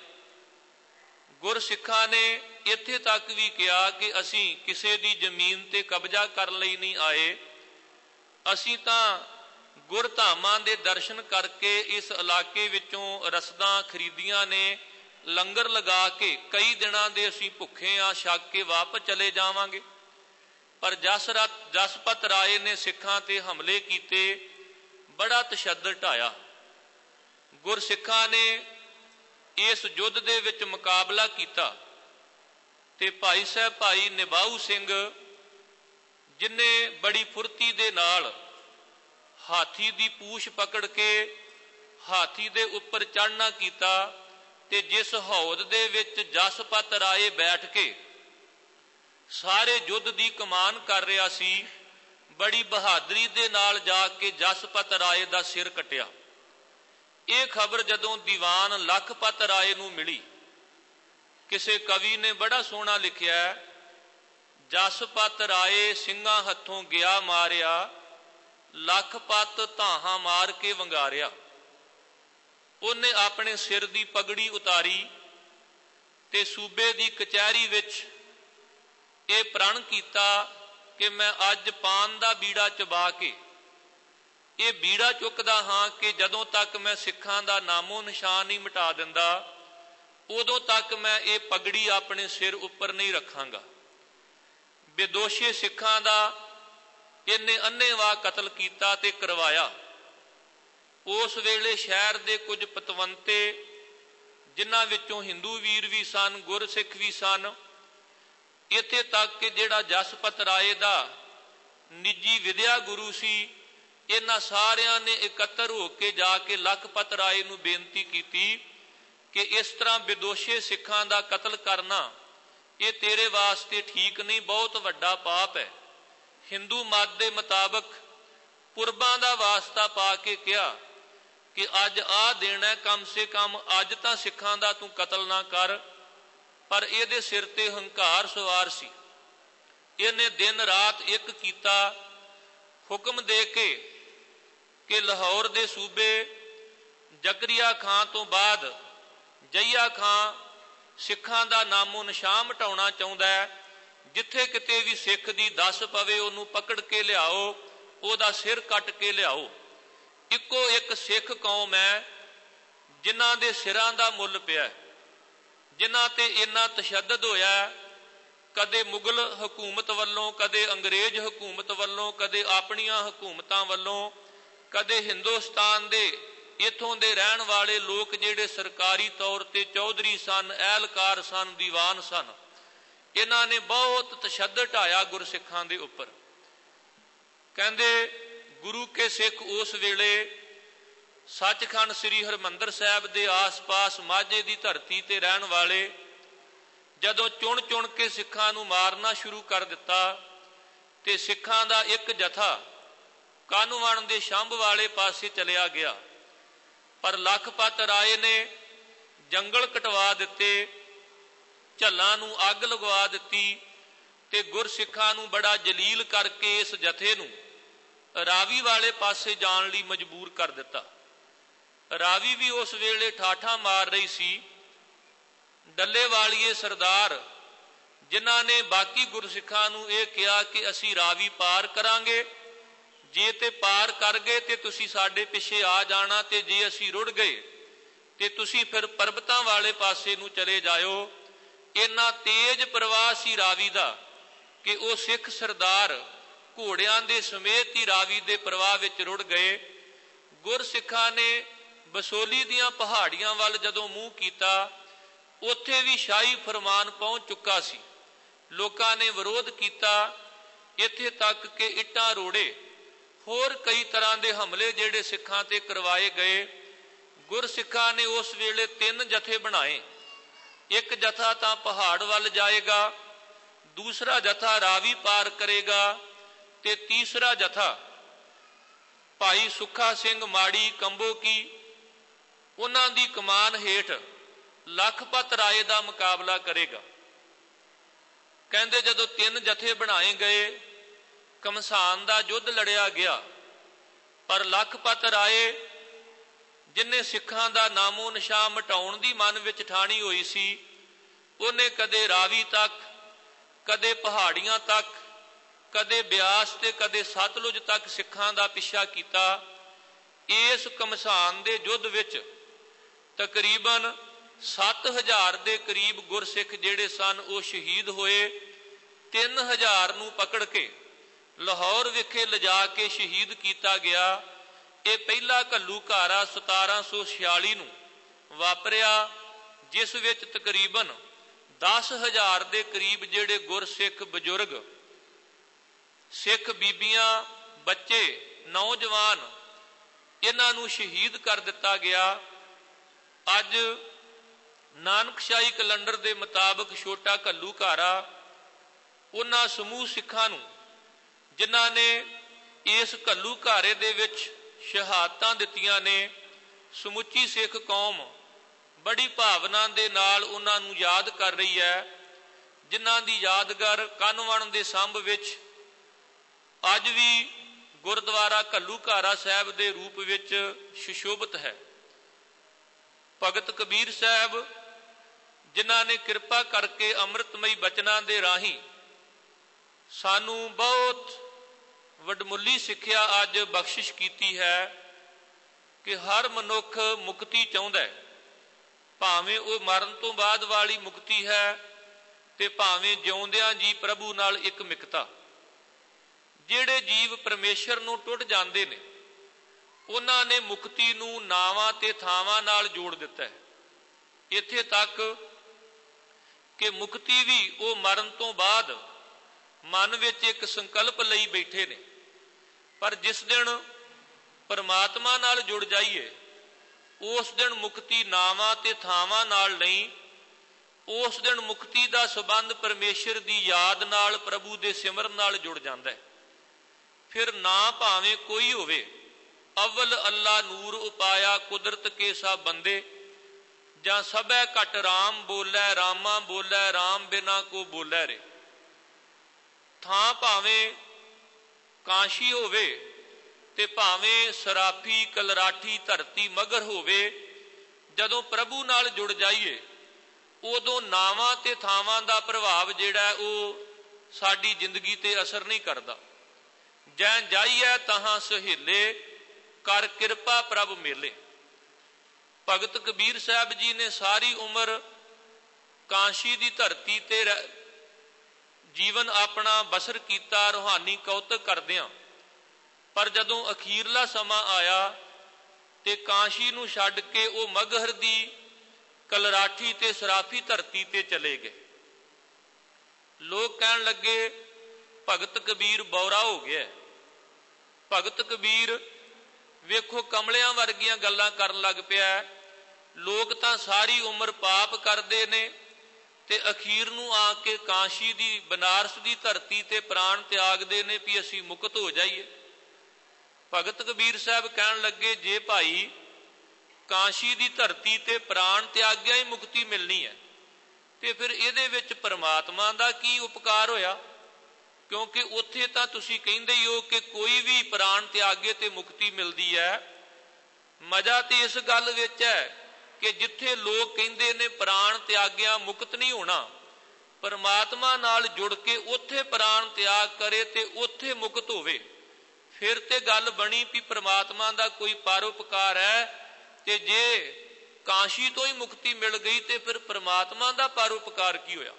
ਗੁਰਸਿੱਖਾਂ ਨੇ ਇੱਥੇ ਤੱਕ ਵੀ ਕਿਹਾ ਕਿ ਅਸੀਂ ਕਿਸੇ ਦੀ ਜ਼ਮੀਨ ਤੇ ਕਬਜ਼ਾ ਕਰਨ ਲਈ ਨਹੀਂ ਆਏ, ਅਸੀਂ ਤਾਂ ਗੁਰਧਾਮਾਂ ਦੇ ਦਰਸ਼ਨ ਕਰਕੇ ਇਸ ਇਲਾਕੇ ਵਿੱਚੋਂ ਰਸਦਾਂ ਖਰੀਦੀਆਂ ਨੇ, ਲੰਗਰ ਲਗਾ ਕੇ ਕਈ ਦਿਨਾਂ ਦੇ ਅਸੀਂ ਭੁੱਖੇ ਆ, ਛਕ ਕੇ ਵਾਪਸ ਚਲੇ ਜਾਵਾਂਗੇ। ਪਰ ਜਸਰਤ ਜਸਪਤ ਰਾਏ ਨੇ ਸਿੱਖਾਂ ਤੇ ਹਮਲੇ ਕੀਤੇ, ਬੜਾ ਤਸ਼ੱਦਦ ਢਾਇਆ। ਗੁਰਸਿੱਖਾਂ ਨੇ ਇਸ ਯੁੱਧ ਦੇ ਵਿੱਚ ਮੁਕਾਬਲਾ ਕੀਤਾ ਤੇ ਭਾਈ ਸਾਹਿਬ ਭਾਈ ਨਿਬਾਊ ਸਿੰਘ, ਜਿਨੇ ਬੜੀ ਫੁਰਤੀ ਦੇ ਨਾਲ ਹਾਥੀ ਦੀ ਪੂਛ ਪਕੜ ਕੇ ਹਾਥੀ ਦੇ ਉੱਪਰ ਚੜ੍ਹਨਾ ਕੀਤਾ, ਤੇ ਜਿਸ ਹੌਦ ਦੇ ਵਿੱਚ ਜਸਪਤ ਰਾਏ ਬੈਠ ਕੇ ਸਾਰੇ ਯੁੱਧ ਦੀ ਕਮਾਨ ਕਰ ਰਿਹਾ ਸੀ, ਬੜੀ ਬਹਾਦਰੀ ਦੇ ਨਾਲ ਜਾ ਕੇ ਜਸਪਤ ਰਾਏ ਦਾ ਸਿਰ ਕੱਟਿਆ। ਇਹ ਖਬਰ ਜਦੋਂ ਦੀਵਾਨ ਲਖਪਤ ਰਾਏ ਨੂੰ ਮਿਲੀ, ਕਿਸੇ ਕਵੀ ਨੇ ਬੜਾ ਸੋਹਣਾ ਲਿਖਿਆ, ਜਸਪਤ ਰਾਏ ਸਿੰਘਾਂ ਹੱਥੋਂ ਗਿਆ ਮਾਰਿਆ, ਲਖਪਤ ਧਾਹਾਂ ਮਾਰ ਕੇ ਵੰਗਾਰਿਆ। ਉਹਨੇ ਆਪਣੇ ਸਿਰ ਦੀ ਪਗੜੀ ਉਤਾਰੀ ਤੇ ਸੂਬੇ ਦੀ ਕਚਹਿਰੀ ਵਿੱਚ ਇਹ ਪ੍ਰਣ ਕੀਤਾ ਕਿ ਮੈਂ ਅੱਜ ਪਾਨ ਦਾ ਬੀੜਾ ਚਬਾ ਕੇ ਇਹ ਬੀੜਾ ਚੁੱਕਦਾ ਹਾਂ ਕਿ ਜਦੋਂ ਤੱਕ ਮੈਂ ਸਿੱਖਾਂ ਦਾ ਨਾਮੋ ਨਿਸ਼ਾਨ ਨਹੀਂ ਮਿਟਾ ਦਿੰਦਾ, ਉਦੋਂ ਤੱਕ ਮੈਂ ਇਹ ਪਗੜੀ ਆਪਣੇ ਸਿਰ ਉੱਪਰ ਨਹੀਂ ਰੱਖਾਂਗਾ। ਬੇਦੋਸ਼ੇ ਸਿੱਖਾਂ ਦਾ ਇਹਨੇ ਅੰਨ੍ਹੇਵਾਹ ਕਤਲ ਕੀਤਾ ਤੇ ਕਰਵਾਇਆ। ਉਸ ਵੇਲੇ ਸ਼ਹਿਰ ਦੇ ਕੁਝ ਪਤਵੰਤੇ, ਜਿਨ੍ਹਾਂ ਵਿੱਚੋਂ ਹਿੰਦੂ ਵੀਰ ਵੀ ਸਨ, ਗੁਰਸਿੱਖ ਵੀ ਸਨ, ਇੱਥੇ ਤੱਕ ਕਿ ਜਿਹੜਾ ਜਸਪਤ ਰਾਏ ਦਾ ਨਿੱਜੀ ਵਿਦਿਆ ਗੁਰੂ ਸੀ, ਇਹਨਾਂ ਸਾਰਿਆਂ ਨੇ ਇਕੱਤਰ ਹੋ ਕੇ ਜਾ ਕੇ ਲਖਪਤ ਰਾਏ ਨੂੰ ਬੇਨਤੀ ਕੀਤੀ ਕਿ ਇਸ ਤਰ੍ਹਾਂ ਬੇਦੋਸ਼ੇ ਸਿੱਖਾਂ ਦਾ ਕਤਲ ਕਰਨਾ ਇਹ ਤੇਰੇ ਵਾਸਤੇ ਠੀਕ ਨਹੀਂ, ਬਹੁਤ ਵੱਡਾ ਪਾਪ ਹੈ। ਹਿੰਦੂ ਮਤ ਦੇ ਮੁਤਾਬਕ ਪੁਰਬਾਂ ਦਾ ਵਾਸਤਾ ਪਾ ਕੇ ਕਿਹਾ ਕਿ ਅੱਜ ਆਹ ਦਿਨ ਹੈ, ਕਮ ਸੇ ਕਮ ਅੱਜ ਤਾਂ ਸਿੱਖਾਂ ਦਾ ਤੂੰ ਕਤਲ ਨਾ ਕਰ। ਪਰ ਇਹਦੇ ਸਿਰ ਤੇ ਹੰਕਾਰ ਸਵਾਰ ਸੀ। ਇਹਨੇ ਦਿਨ ਰਾਤ ਇੱਕ ਕੀਤਾ, ਹੁਕਮ ਦੇ ਕੇ ਕਿ ਲਾਹੌਰ ਦੇ ਸੂਬੇ ਜ਼ਕਰੀਆ ਖਾਂ ਤੋਂ ਬਾਅਦ ਜਈਆ ਖਾਂ ਸਿੱਖਾਂ ਦਾ ਨਾਮੋ ਨਿਸ਼ਾਨ ਮਿਟਾਉਣਾ ਚਾਹੁੰਦਾ ਹੈ। ਜਿੱਥੇ ਕਿਤੇ ਵੀ ਸਿੱਖ ਦੀ ਦੱਸ ਪਵੇ ਉਹਨੂੰ ਪਕੜ ਕੇ ਲਿਆਓ, ਉਹਦਾ ਸਿਰ ਕੱਟ ਕੇ ਲਿਆਓ। ਇੱਕੋ ਇੱਕ ਸਿੱਖ ਕੌਮ ਹੈ ਜਿਨ੍ਹਾਂ ਦੇ ਸਿਰਾਂ ਦਾ ਮੁੱਲ ਪਿਆ, ਜਿਨ੍ਹਾਂ ਤੇ ਇੰਨਾ ਤਸ਼ੱਦਦ ਹੋਇਆ, ਕਦੇ ਮੁਗਲ ਹਕੂਮਤ ਵੱਲੋਂ, ਕਦੇ ਅੰਗਰੇਜ਼ ਹਕੂਮਤ ਵੱਲੋਂ, ਕਦੇ ਆਪਣੀਆਂ ਹਕੂਮਤਾਂ ਵੱਲੋਂ, ਕਦੇ ਹਿੰਦੁਸਤਾਨ ਦੇ ਇੱਥੋਂ ਦੇ ਰਹਿਣ ਵਾਲੇ ਲੋਕ ਜਿਹੜੇ ਸਰਕਾਰੀ ਤੌਰ ਤੇ ਚੌਧਰੀ ਸਨ, ਅਹਿਲਕਾਰ ਸਨ, ਦੀਵਾਨ ਸਨ, ਇਹਨਾਂ ਨੇ ਬਹੁਤ ਤਸ਼ੱਦਦ ਢਾਇਆ ਗੁਰਸਿੱਖਾਂ ਦੇ ਉੱਪਰ। ਕਹਿੰਦੇ ਗੁਰੂ ਕੇ ਸਿੱਖ ਉਸ ਵੇਲੇ ਸੱਚਖੰਡ ਸ੍ਰੀ ਹਰਿਮੰਦਰ ਸਾਹਿਬ ਦੇ ਆਸ-ਪਾਸ ਮਾਝੇ ਦੀ ਧਰਤੀ ਤੇ ਰਹਿਣ ਵਾਲੇ ਜਦੋਂ ਚੁਣ ਚੁਣ ਕੇ ਸਿੱਖਾਂ ਨੂੰ ਮਾਰਨਾ ਸ਼ੁਰੂ ਕਰ ਦਿੱਤਾ ਤੇ ਸਿੱਖਾਂ ਦਾ ਇੱਕ ਜਥਾ ਕਾਹਨੂੰਵਾਨ ਦੇ ਸ਼ੰਭ ਵਾਲੇ ਪਾਸੇ ਚਲਿਆ ਗਿਆ। ਪਰ ਲਖਪਤ ਰਾਏ ਨੇ ਜੰਗਲ ਕਟਵਾ ਦਿੱਤੇ, ਝੱਲਾਂ ਨੂੰ ਅੱਗ ਲਗਵਾ ਦਿੱਤੀ ਤੇ ਗੁਰਸਿੱਖਾਂ ਨੂੰ ਬੜਾ ਜਲੀਲ ਕਰਕੇ ਇਸ ਜਥੇ ਨੂੰ ਰਾਵੀ ਵਾਲੇ ਪਾਸੇ ਜਾਣ ਲਈ ਮਜਬੂਰ ਕਰ ਦਿੱਤਾ। ਰਾਵੀ ਵੀ ਉਸ ਵੇਲੇ ਠਾਠਾਂ ਮਾਰ ਰਹੀ ਸੀ। ਡੱਲੇ ਵਾਲੀਏ ਸਰਦਾਰ, ਜਿਨ੍ਹਾਂ ਨੇ ਬਾਕੀ ਗੁਰਸਿੱਖਾਂ ਨੂੰ ਇਹ ਕਿਹਾ ਕਿ ਅਸੀਂ ਰਾਵੀ ਪਾਰ ਕਰਾਂਗੇ, ਜੇ ਤੇ ਪਾਰ ਕਰ ਗਏ ਤੇ ਤੁਸੀਂ ਸਾਡੇ ਪਿੱਛੇ ਆ ਜਾਣਾ, ਤੇ ਜੇ ਅਸੀਂ ਰੁੜ ਗਏ ਤੇ ਤੁਸੀਂ ਫਿਰ ਪਰਬਤਾਂ ਵਾਲੇ ਪਾਸੇ ਨੂੰ ਚਲੇ ਜਾਇਓ। ਇੰਨਾ ਤੇਜ਼ ਪ੍ਰਵਾਹ ਸੀ ਰਾਵੀ ਦਾ ਕਿ ਉਹ ਸਿੱਖ ਸਰਦਾਰ ਘੋੜਿਆਂ ਦੇ ਸਮੇਤ ਹੀ ਰਾਵੀ ਦੇ ਪ੍ਰਵਾਹ ਵਿੱਚ ਰੁੜ ਗਏ। ਗੁਰਸਿੱਖਾਂ ਨੇ ਬਸੋਲੀ ਦੀਆਂ ਪਹਾੜੀਆਂ ਵੱਲ ਜਦੋਂ ਮੂੰਹ ਕੀਤਾ, ਉੱਥੇ ਵੀ ਸ਼ਾਹੀ ਫਰਮਾਨ ਪਹੁੰਚ ਚੁੱਕਾ ਸੀ। ਲੋਕਾਂ ਨੇ ਵਿਰੋਧ ਕੀਤਾ, ਇੱਥੇ ਤੱਕ ਕਿ ਇੱਟਾਂ ਰੋੜੇ, ਹੋਰ ਕਈ ਤਰ੍ਹਾਂ ਦੇ ਹਮਲੇ ਜਿਹੜੇ ਸਿੱਖਾਂ ਤੇ ਕਰਵਾਏ ਗਏ। ਗੁਰਸਿੱਖਾਂ ਨੇ ਉਸ ਵੇਲੇ ਤਿੰਨ ਜਥੇ ਬਣਾਏ। ਇੱਕ ਜਥਾ ਤਾਂ ਪਹਾੜ ਵੱਲ ਜਾਏਗਾ, ਦੂਸਰਾ ਜਥਾ ਰਾਵੀ ਪਾਰ ਕਰੇਗਾ ਤੇ ਤੀਸਰਾ ਜਥਾ ਭਾਈ ਸੁੱਖਾ ਸਿੰਘ ਮਾੜੀ ਕੰਬੋਕੀ, ਉਹਨਾਂ ਦੀ ਕਮਾਨ ਹੇਠ ਲਖਪਤ ਰਾਏ ਦਾ ਮੁਕਾਬਲਾ ਕਰੇਗਾ। ਕਹਿੰਦੇ ਜਦੋਂ ਤਿੰਨ ਜਥੇ ਬਣਾਏ ਗਏ, ਘਮਸਾਨ ਦਾ ਯੁੱਧ ਲੜਿਆ ਗਿਆ, ਪਰ ਲਖਪਤ ਰਾਏ ਜਿਨ੍ਹਾਂ ਸਿੱਖਾਂ ਦਾ ਨਾਮੋ ਨਿਸ਼ਾਨ ਮਿਟਾਉਣ ਦੀ ਮਨ ਵਿੱਚ ਠਾਣੀ ਹੋਈ ਸੀ, ਉਹਨੇ ਕਦੇ ਰਾਵੀ ਤੱਕ, ਕਦੇ ਪਹਾੜੀਆਂ ਤੱਕ, ਕਦੇ ਬਿਆਸ ਤੇ ਕਦੇ ਸਤਲੁਜ ਤੱਕ ਸਿੱਖਾਂ ਦਾ ਪਿੱਛਾ ਕੀਤਾ। ਇਸ ਘਮਸਾਨ ਦੇ ਯੁੱਧ ਵਿੱਚ ਤਕਰੀਬਨ ਸੱਤ ਹਜ਼ਾਰ ਦੇ ਕਰੀਬ ਗੁਰਸਿੱਖ ਜਿਹੜੇ ਸਨ ਉਹ ਸ਼ਹੀਦ ਹੋਏ। ਤਿੰਨ ਹਜ਼ਾਰ ਨੂੰ ਪਕੜ ਕੇ ਲਾਹੌਰ ਵਿਖੇ ਲਿਜਾ ਕੇ ਸ਼ਹੀਦ ਕੀਤਾ ਗਿਆ। ਇਹ ਪਹਿਲਾ ਘੱਲੂਘਾਰਾ ਸਤਾਰਾਂ ਸੌ ਛਿਆਲੀ ਨੂੰ ਵਾਪਰਿਆ, ਜਿਸ ਵਿੱਚ ਤਕਰੀਬਨ ਦਸ ਹਜ਼ਾਰ ਦੇ ਕਰੀਬ ਜਿਹੜੇ ਗੁਰਸਿੱਖ ਬਜ਼ੁਰਗ, ਸਿੱਖ ਬੀਬੀਆਂ, ਬੱਚੇ, ਨੌਜਵਾਨ, ਇਹਨਾਂ ਨੂੰ ਸ਼ਹੀਦ ਕਰ ਦਿੱਤਾ ਗਿਆ। ਅੱਜ ਨਾਨਕਸ਼ਾਹੀ ਕੈਲੰਡਰ ਦੇ ਮੁਤਾਬਕ ਛੋਟਾ ਘੱਲੂਘਾਰਾ ਉਹਨਾਂ ਸਮੂਹ ਸਿੱਖਾਂ ਨੂੰ ਜਿਨ੍ਹਾਂ ਨੇ ਇਸ ਘੱਲੂਘਾਰੇ ਦੇ ਵਿੱਚ ਸ਼ਹਾਦਤਾਂ ਦਿੱਤੀਆਂ ਨੇ, ਸਮੁੱਚੀ ਸਿੱਖ ਕੌਮ ਬੜੀ ਭਾਵਨਾ ਦੇ ਨਾਲ ਉਹਨਾਂ ਨੂੰ ਯਾਦ ਕਰ ਰਹੀ ਹੈ, ਜਿਨ੍ਹਾਂ ਦੀ ਯਾਦਗਾਰ ਕੰਨਵਣ ਦੇ ਸੰਭ ਵਿੱਚ ਅੱਜ ਵੀ ਗੁਰਦੁਆਰਾ ਘੱਲੂਘਾਰਾ ਸਾਹਿਬ ਦੇ ਰੂਪ ਵਿੱਚ ਸੁਸ਼ੋਭਿਤ ਹੈ। ਭਗਤ ਕਬੀਰ ਸਾਹਿਬ ਜਿਨ੍ਹਾਂ ਨੇ ਕਿਰਪਾ ਕਰਕੇ ਅੰਮ੍ਰਿਤਮਈ ਬਚਨਾਂ ਦੇ ਰਾਹੀਂ ਸਾਨੂੰ ਬਹੁਤ ਵਡਮੁੱਲੀ ਸਿੱਖਿਆ ਅੱਜ ਬਖਸ਼ਿਸ਼ ਕੀਤੀ ਹੈ ਕਿ ਹਰ ਮਨੁੱਖ ਮੁਕਤੀ ਚਾਹੁੰਦਾ ਹੈ, ਭਾਵੇਂ ਉਹ ਮਰਨ ਤੋਂ ਬਾਅਦ ਵਾਲੀ ਮੁਕਤੀ ਹੈ ਤੇ ਭਾਵੇਂ ਜਿਉਂਦਿਆਂ ਜੀ ਪ੍ਰਭੂ ਨਾਲ ਇੱਕ ਮਿਕਤਾ। ਜਿਹੜੇ ਜੀਵ ਪਰਮੇਸ਼ਰ ਨੂੰ ਟੁੱਟ ਜਾਂਦੇ ਨੇ ਉਹਨਾਂ ਨੇ ਮੁਕਤੀ ਨੂੰ ਨਾਵਾਂ ਤੇ ਥਾਵਾਂ ਨਾਲ ਜੋੜ ਦਿੱਤਾ ਹੈ, ਇੱਥੇ ਤੱਕ ਕਿ ਮੁਕਤੀ ਵੀ ਉਹ ਮਰਨ ਤੋਂ ਬਾਅਦ ਮਨ ਵਿੱਚ ਇੱਕ ਸੰਕਲਪ ਲਈ ਬੈਠੇ ਨੇ। ਪਰ ਜਿਸ ਦਿਨ ਪਰਮਾਤਮਾ ਨਾਲ ਜੁੜ ਜਾਈਏ ਉਸ ਦਿਨ ਮੁਕਤੀ ਨਾਵਾਂ ਤੇ ਥਾਵਾਂ ਨਾਲ ਨਹੀਂ, ਉਸ ਦਿਨ ਮੁਕਤੀ ਦਾ ਸੰਬੰਧ ਪਰਮੇਸ਼ਰ ਦੀ ਯਾਦ ਨਾਲ, ਪ੍ਰਭੂ ਦੇ ਸਿਮਰਨ ਨਾਲ ਜੁੜ ਜਾਂਦਾ ਹੈ। ਫਿਰ ਨਾ ਭਾਵੇਂ ਕੋਈ ਹੋਵੇ, ਅਵਲ ਅੱਲਾ ਨੂਰ ਉਪਾਇਆ ਕੁਦਰਤ ਕੇ ਸਭ ਬੰਦੇ, ਜਾਂ ਸਭੈ ਘਟ ਰਾਮ ਬੋਲੇ ਰਾਮਾ ਬੋਲੇ ਰਾਮ ਬਿਨਾ ਕੋ ਬੋਲੇ ਰੇ। ਥਾਂ ਭਾਵੇਂ ਕਾਂਸ਼ੀ ਹੋਵੇ ਤੇ ਭਾਵੇਂ ਸਰਾਫੀ ਕਲਰਾਠੀ ਧਰਤੀ ਮਗਰ ਹੋਵੇ, ਜਦੋਂ ਪ੍ਰਭੂ ਨਾਲ ਜੁੜ ਜਾਈਏ ਉਦੋਂ ਨਾਵਾਂ ਤੇ ਥਾਵਾਂ ਦਾ ਪ੍ਰਭਾਵ ਜਿਹੜਾ ਉਹ ਸਾਡੀ ਜ਼ਿੰਦਗੀ ਤੇ ਅਸਰ ਨਹੀਂ ਕਰਦਾ। ਜੈ ਜਾਈਏ ਤਹਾਂ ਸਹੇਲੇ ਕਰ ਕਿਰਪਾ ਪ੍ਰਭ ਮੇਲੇ। ਭਗਤ ਕਬੀਰ ਸਾਹਿਬ ਜੀ ਨੇ ਸਾਰੀ ਉਮਰ ਕਾਂਸ਼ੀ ਦੀ ਧਰਤੀ ਤੇ ਜੀਵਨ ਆਪਣਾ ਬਸਰ ਕੀਤਾ, ਰੂਹਾਨੀ ਕੌਤਕ ਕਰਦਿਆਂ। ਪਰ ਜਦੋਂ ਅਖੀਰਲਾ ਸਮਾਂ ਆਇਆ ਤੇ ਕਾਂਸ਼ੀ ਨੂੰ ਛੱਡ ਕੇ ਉਹ ਮਗਹਰ ਦੀ ਕਲਰਾਠੀ ਤੇ ਸਰਾਫੀ ਧਰਤੀ ਤੇ ਚਲੇ ਗਏ। ਲੋਕ ਕਹਿਣ ਲੱਗੇ ਭਗਤ ਕਬੀਰ ਬੌਰਾ ਹੋ ਗਿਆ। ਭਗਤ ਕਬੀਰ ਵੇਖੋ ਕਮਲਿਆਂ ਵਰਗੀਆਂ ਗੱਲਾਂ ਕਰਨ ਲੱਗ ਪਿਆ। ਲੋਕ ਤਾਂ ਸਾਰੀ ਉਮਰ ਪਾਪ ਕਰਦੇ ਨੇ ਤੇ ਅਖੀਰ ਨੂੰ ਆ ਕੇ ਕਾਂਸ਼ੀ ਦੀ ਬਨਾਰਸ ਦੀ ਧਰਤੀ ਤੇ ਪ੍ਰਾਣ ਤਿਆਗਦੇ ਨੇ ਵੀ ਅਸੀਂ ਮੁਕਤ ਹੋ ਜਾਈਏ। ਭਗਤ ਕਬੀਰ ਸਾਹਿਬ ਕਹਿਣ ਲੱਗੇ ਜੇ ਭਾਈ ਕਾਂਸ਼ੀ ਦੀ ਧਰਤੀ ਤੇ ਪ੍ਰਾਣ ਤਿਆਗਿਆ ਹੀ ਮੁਕਤੀ ਮਿਲਣੀ ਹੈ ਤੇ ਫਿਰ ਇਹਦੇ ਵਿੱਚ ਪਰਮਾਤਮਾ ਦਾ ਕੀ ਉਪਕਾਰ ਹੋਇਆ? ਕਿਉਂਕਿ ਉੱਥੇ ਤਾਂ ਤੁਸੀਂ ਕਹਿੰਦੇ ਹੀ ਹੋ ਕਿ ਕੋਈ ਵੀ ਪ੍ਰਾਣ ਤਿਆਗੇ ਤੇ ਮੁਕਤੀ ਮਿਲਦੀ ਹੈ। ਮਜ਼ਾ ਤੇ ਇਸ ਗੱਲ ਵਿੱਚ ਹੈ ਕਿ ਜਿੱਥੇ ਲੋਕ ਕਹਿੰਦੇ ਨੇ ਪ੍ਰਾਣ ਤਿਆਗਿਆ ਮੁਕਤ ਨਹੀਂ ਹੋਣਾ, ਪਰਮਾਤਮਾ ਨਾਲ ਜੁੜ ਕੇ ਉੱਥੇ ਪ੍ਰਾਣ ਤਿਆਗ ਕਰੇ ਤੇ ਉੱਥੇ ਮੁਕਤ ਹੋਵੇ। ਫਿਰ ਤੇ ਗੱਲ ਬਣੀ ਵੀ ਪਰਮਾਤਮਾ ਦਾ ਕੋਈ ਪਰਉਪਕਾਰ ਹੈ, ਤੇ ਜੇ ਕਾਂਸ਼ੀ ਤੋਂ ਹੀ ਮੁਕਤੀ ਮਿਲ ਗਈ ਤੇ ਫਿਰ ਪਰਮਾਤਮਾ ਦਾ ਪਰਉਪਕਾਰ ਕੀ ਹੋਇਆ?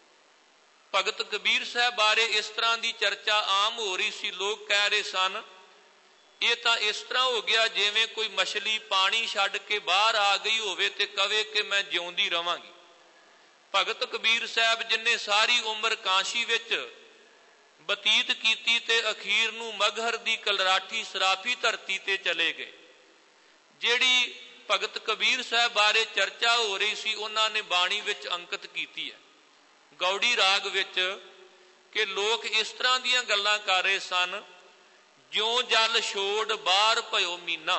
ਭਗਤ ਕਬੀਰ ਸਾਹਿਬ ਬਾਰੇ ਇਸ ਤਰ੍ਹਾਂ ਦੀ ਚਰਚਾ ਆਮ ਹੋ ਰਹੀ ਸੀ। ਲੋਕ ਕਹਿ ਰਹੇ ਸਨ ਇਹ ਤਾਂ ਇਸ ਤਰ੍ਹਾਂ ਹੋ ਗਿਆ ਜਿਵੇਂ ਕੋਈ ਮਛਲੀ ਪਾਣੀ ਛੱਡ ਕੇ ਬਾਹਰ ਆ ਗਈ ਹੋਵੇ ਤੇ ਕਵੇ ਕਿ ਮੈਂ ਜਿਉਂਦੀ ਰਵਾਂਗੀ। ਭਗਤ ਕਬੀਰ ਸਾਹਿਬ ਜਿਨ੍ਹਾਂ ਸਾਰੀ ਉਮਰ ਕਾਂਸ਼ੀ ਵਿੱਚ ਬਤੀਤ ਕੀਤੀ ਤੇ ਅਖੀਰ ਨੂੰ ਮਗਹਰ ਦੀ ਕਲਰਾਠੀ ਸਰਾਫੀ ਧਰਤੀ ਤੇ ਚਲੇ ਗਏ। ਜਿਹੜੀ ਭਗਤ ਕਬੀਰ ਸਾਹਿਬ ਬਾਰੇ ਚਰਚਾ ਹੋ ਰਹੀ ਸੀ ਉਹਨਾਂ ਨੇ ਬਾਣੀ ਵਿੱਚ ਅੰਕਿਤ ਕੀਤੀ ਹੈ ਗੌੜੀ ਰਾਗ ਵਿੱਚ, ਕਿ ਲੋਕ ਇਸ ਤਰ੍ਹਾਂ ਦੀਆਂ ਗੱਲਾਂ ਕਰ ਰਹੇ ਸਨ। ਜਿਉ ਜਲ ਛੋੜ ਬਾਹਰ ਭਇਓ ਮੀਨਾ,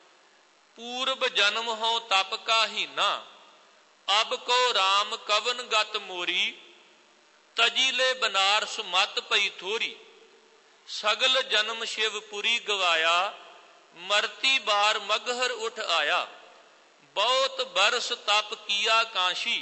ਪੂਰਬ ਜਨਮ ਹਉ ਤਪ ਕਾ ਹੀਨਾ, ਅਬ ਕੋ ਰਾਮ ਕਵਨ ਗਤ ਮੋਰੀ, ਤਜੀਲੇ ਬਨਾਰਸ ਮਤ ਪਈ ਥੋਰੀ, ਸਗਲ ਜਨਮ ਸ਼ਿਵਪੁਰੀ ਗਵਾਇਆ, ਮਰਤੀ ਬਾਰ ਮਗਹਰ ਉਠ ਆਇਆ, ਬਹੁਤ ਬਰਸ ਤਪ ਕੀਆ ਕਾਂਸ਼ੀ,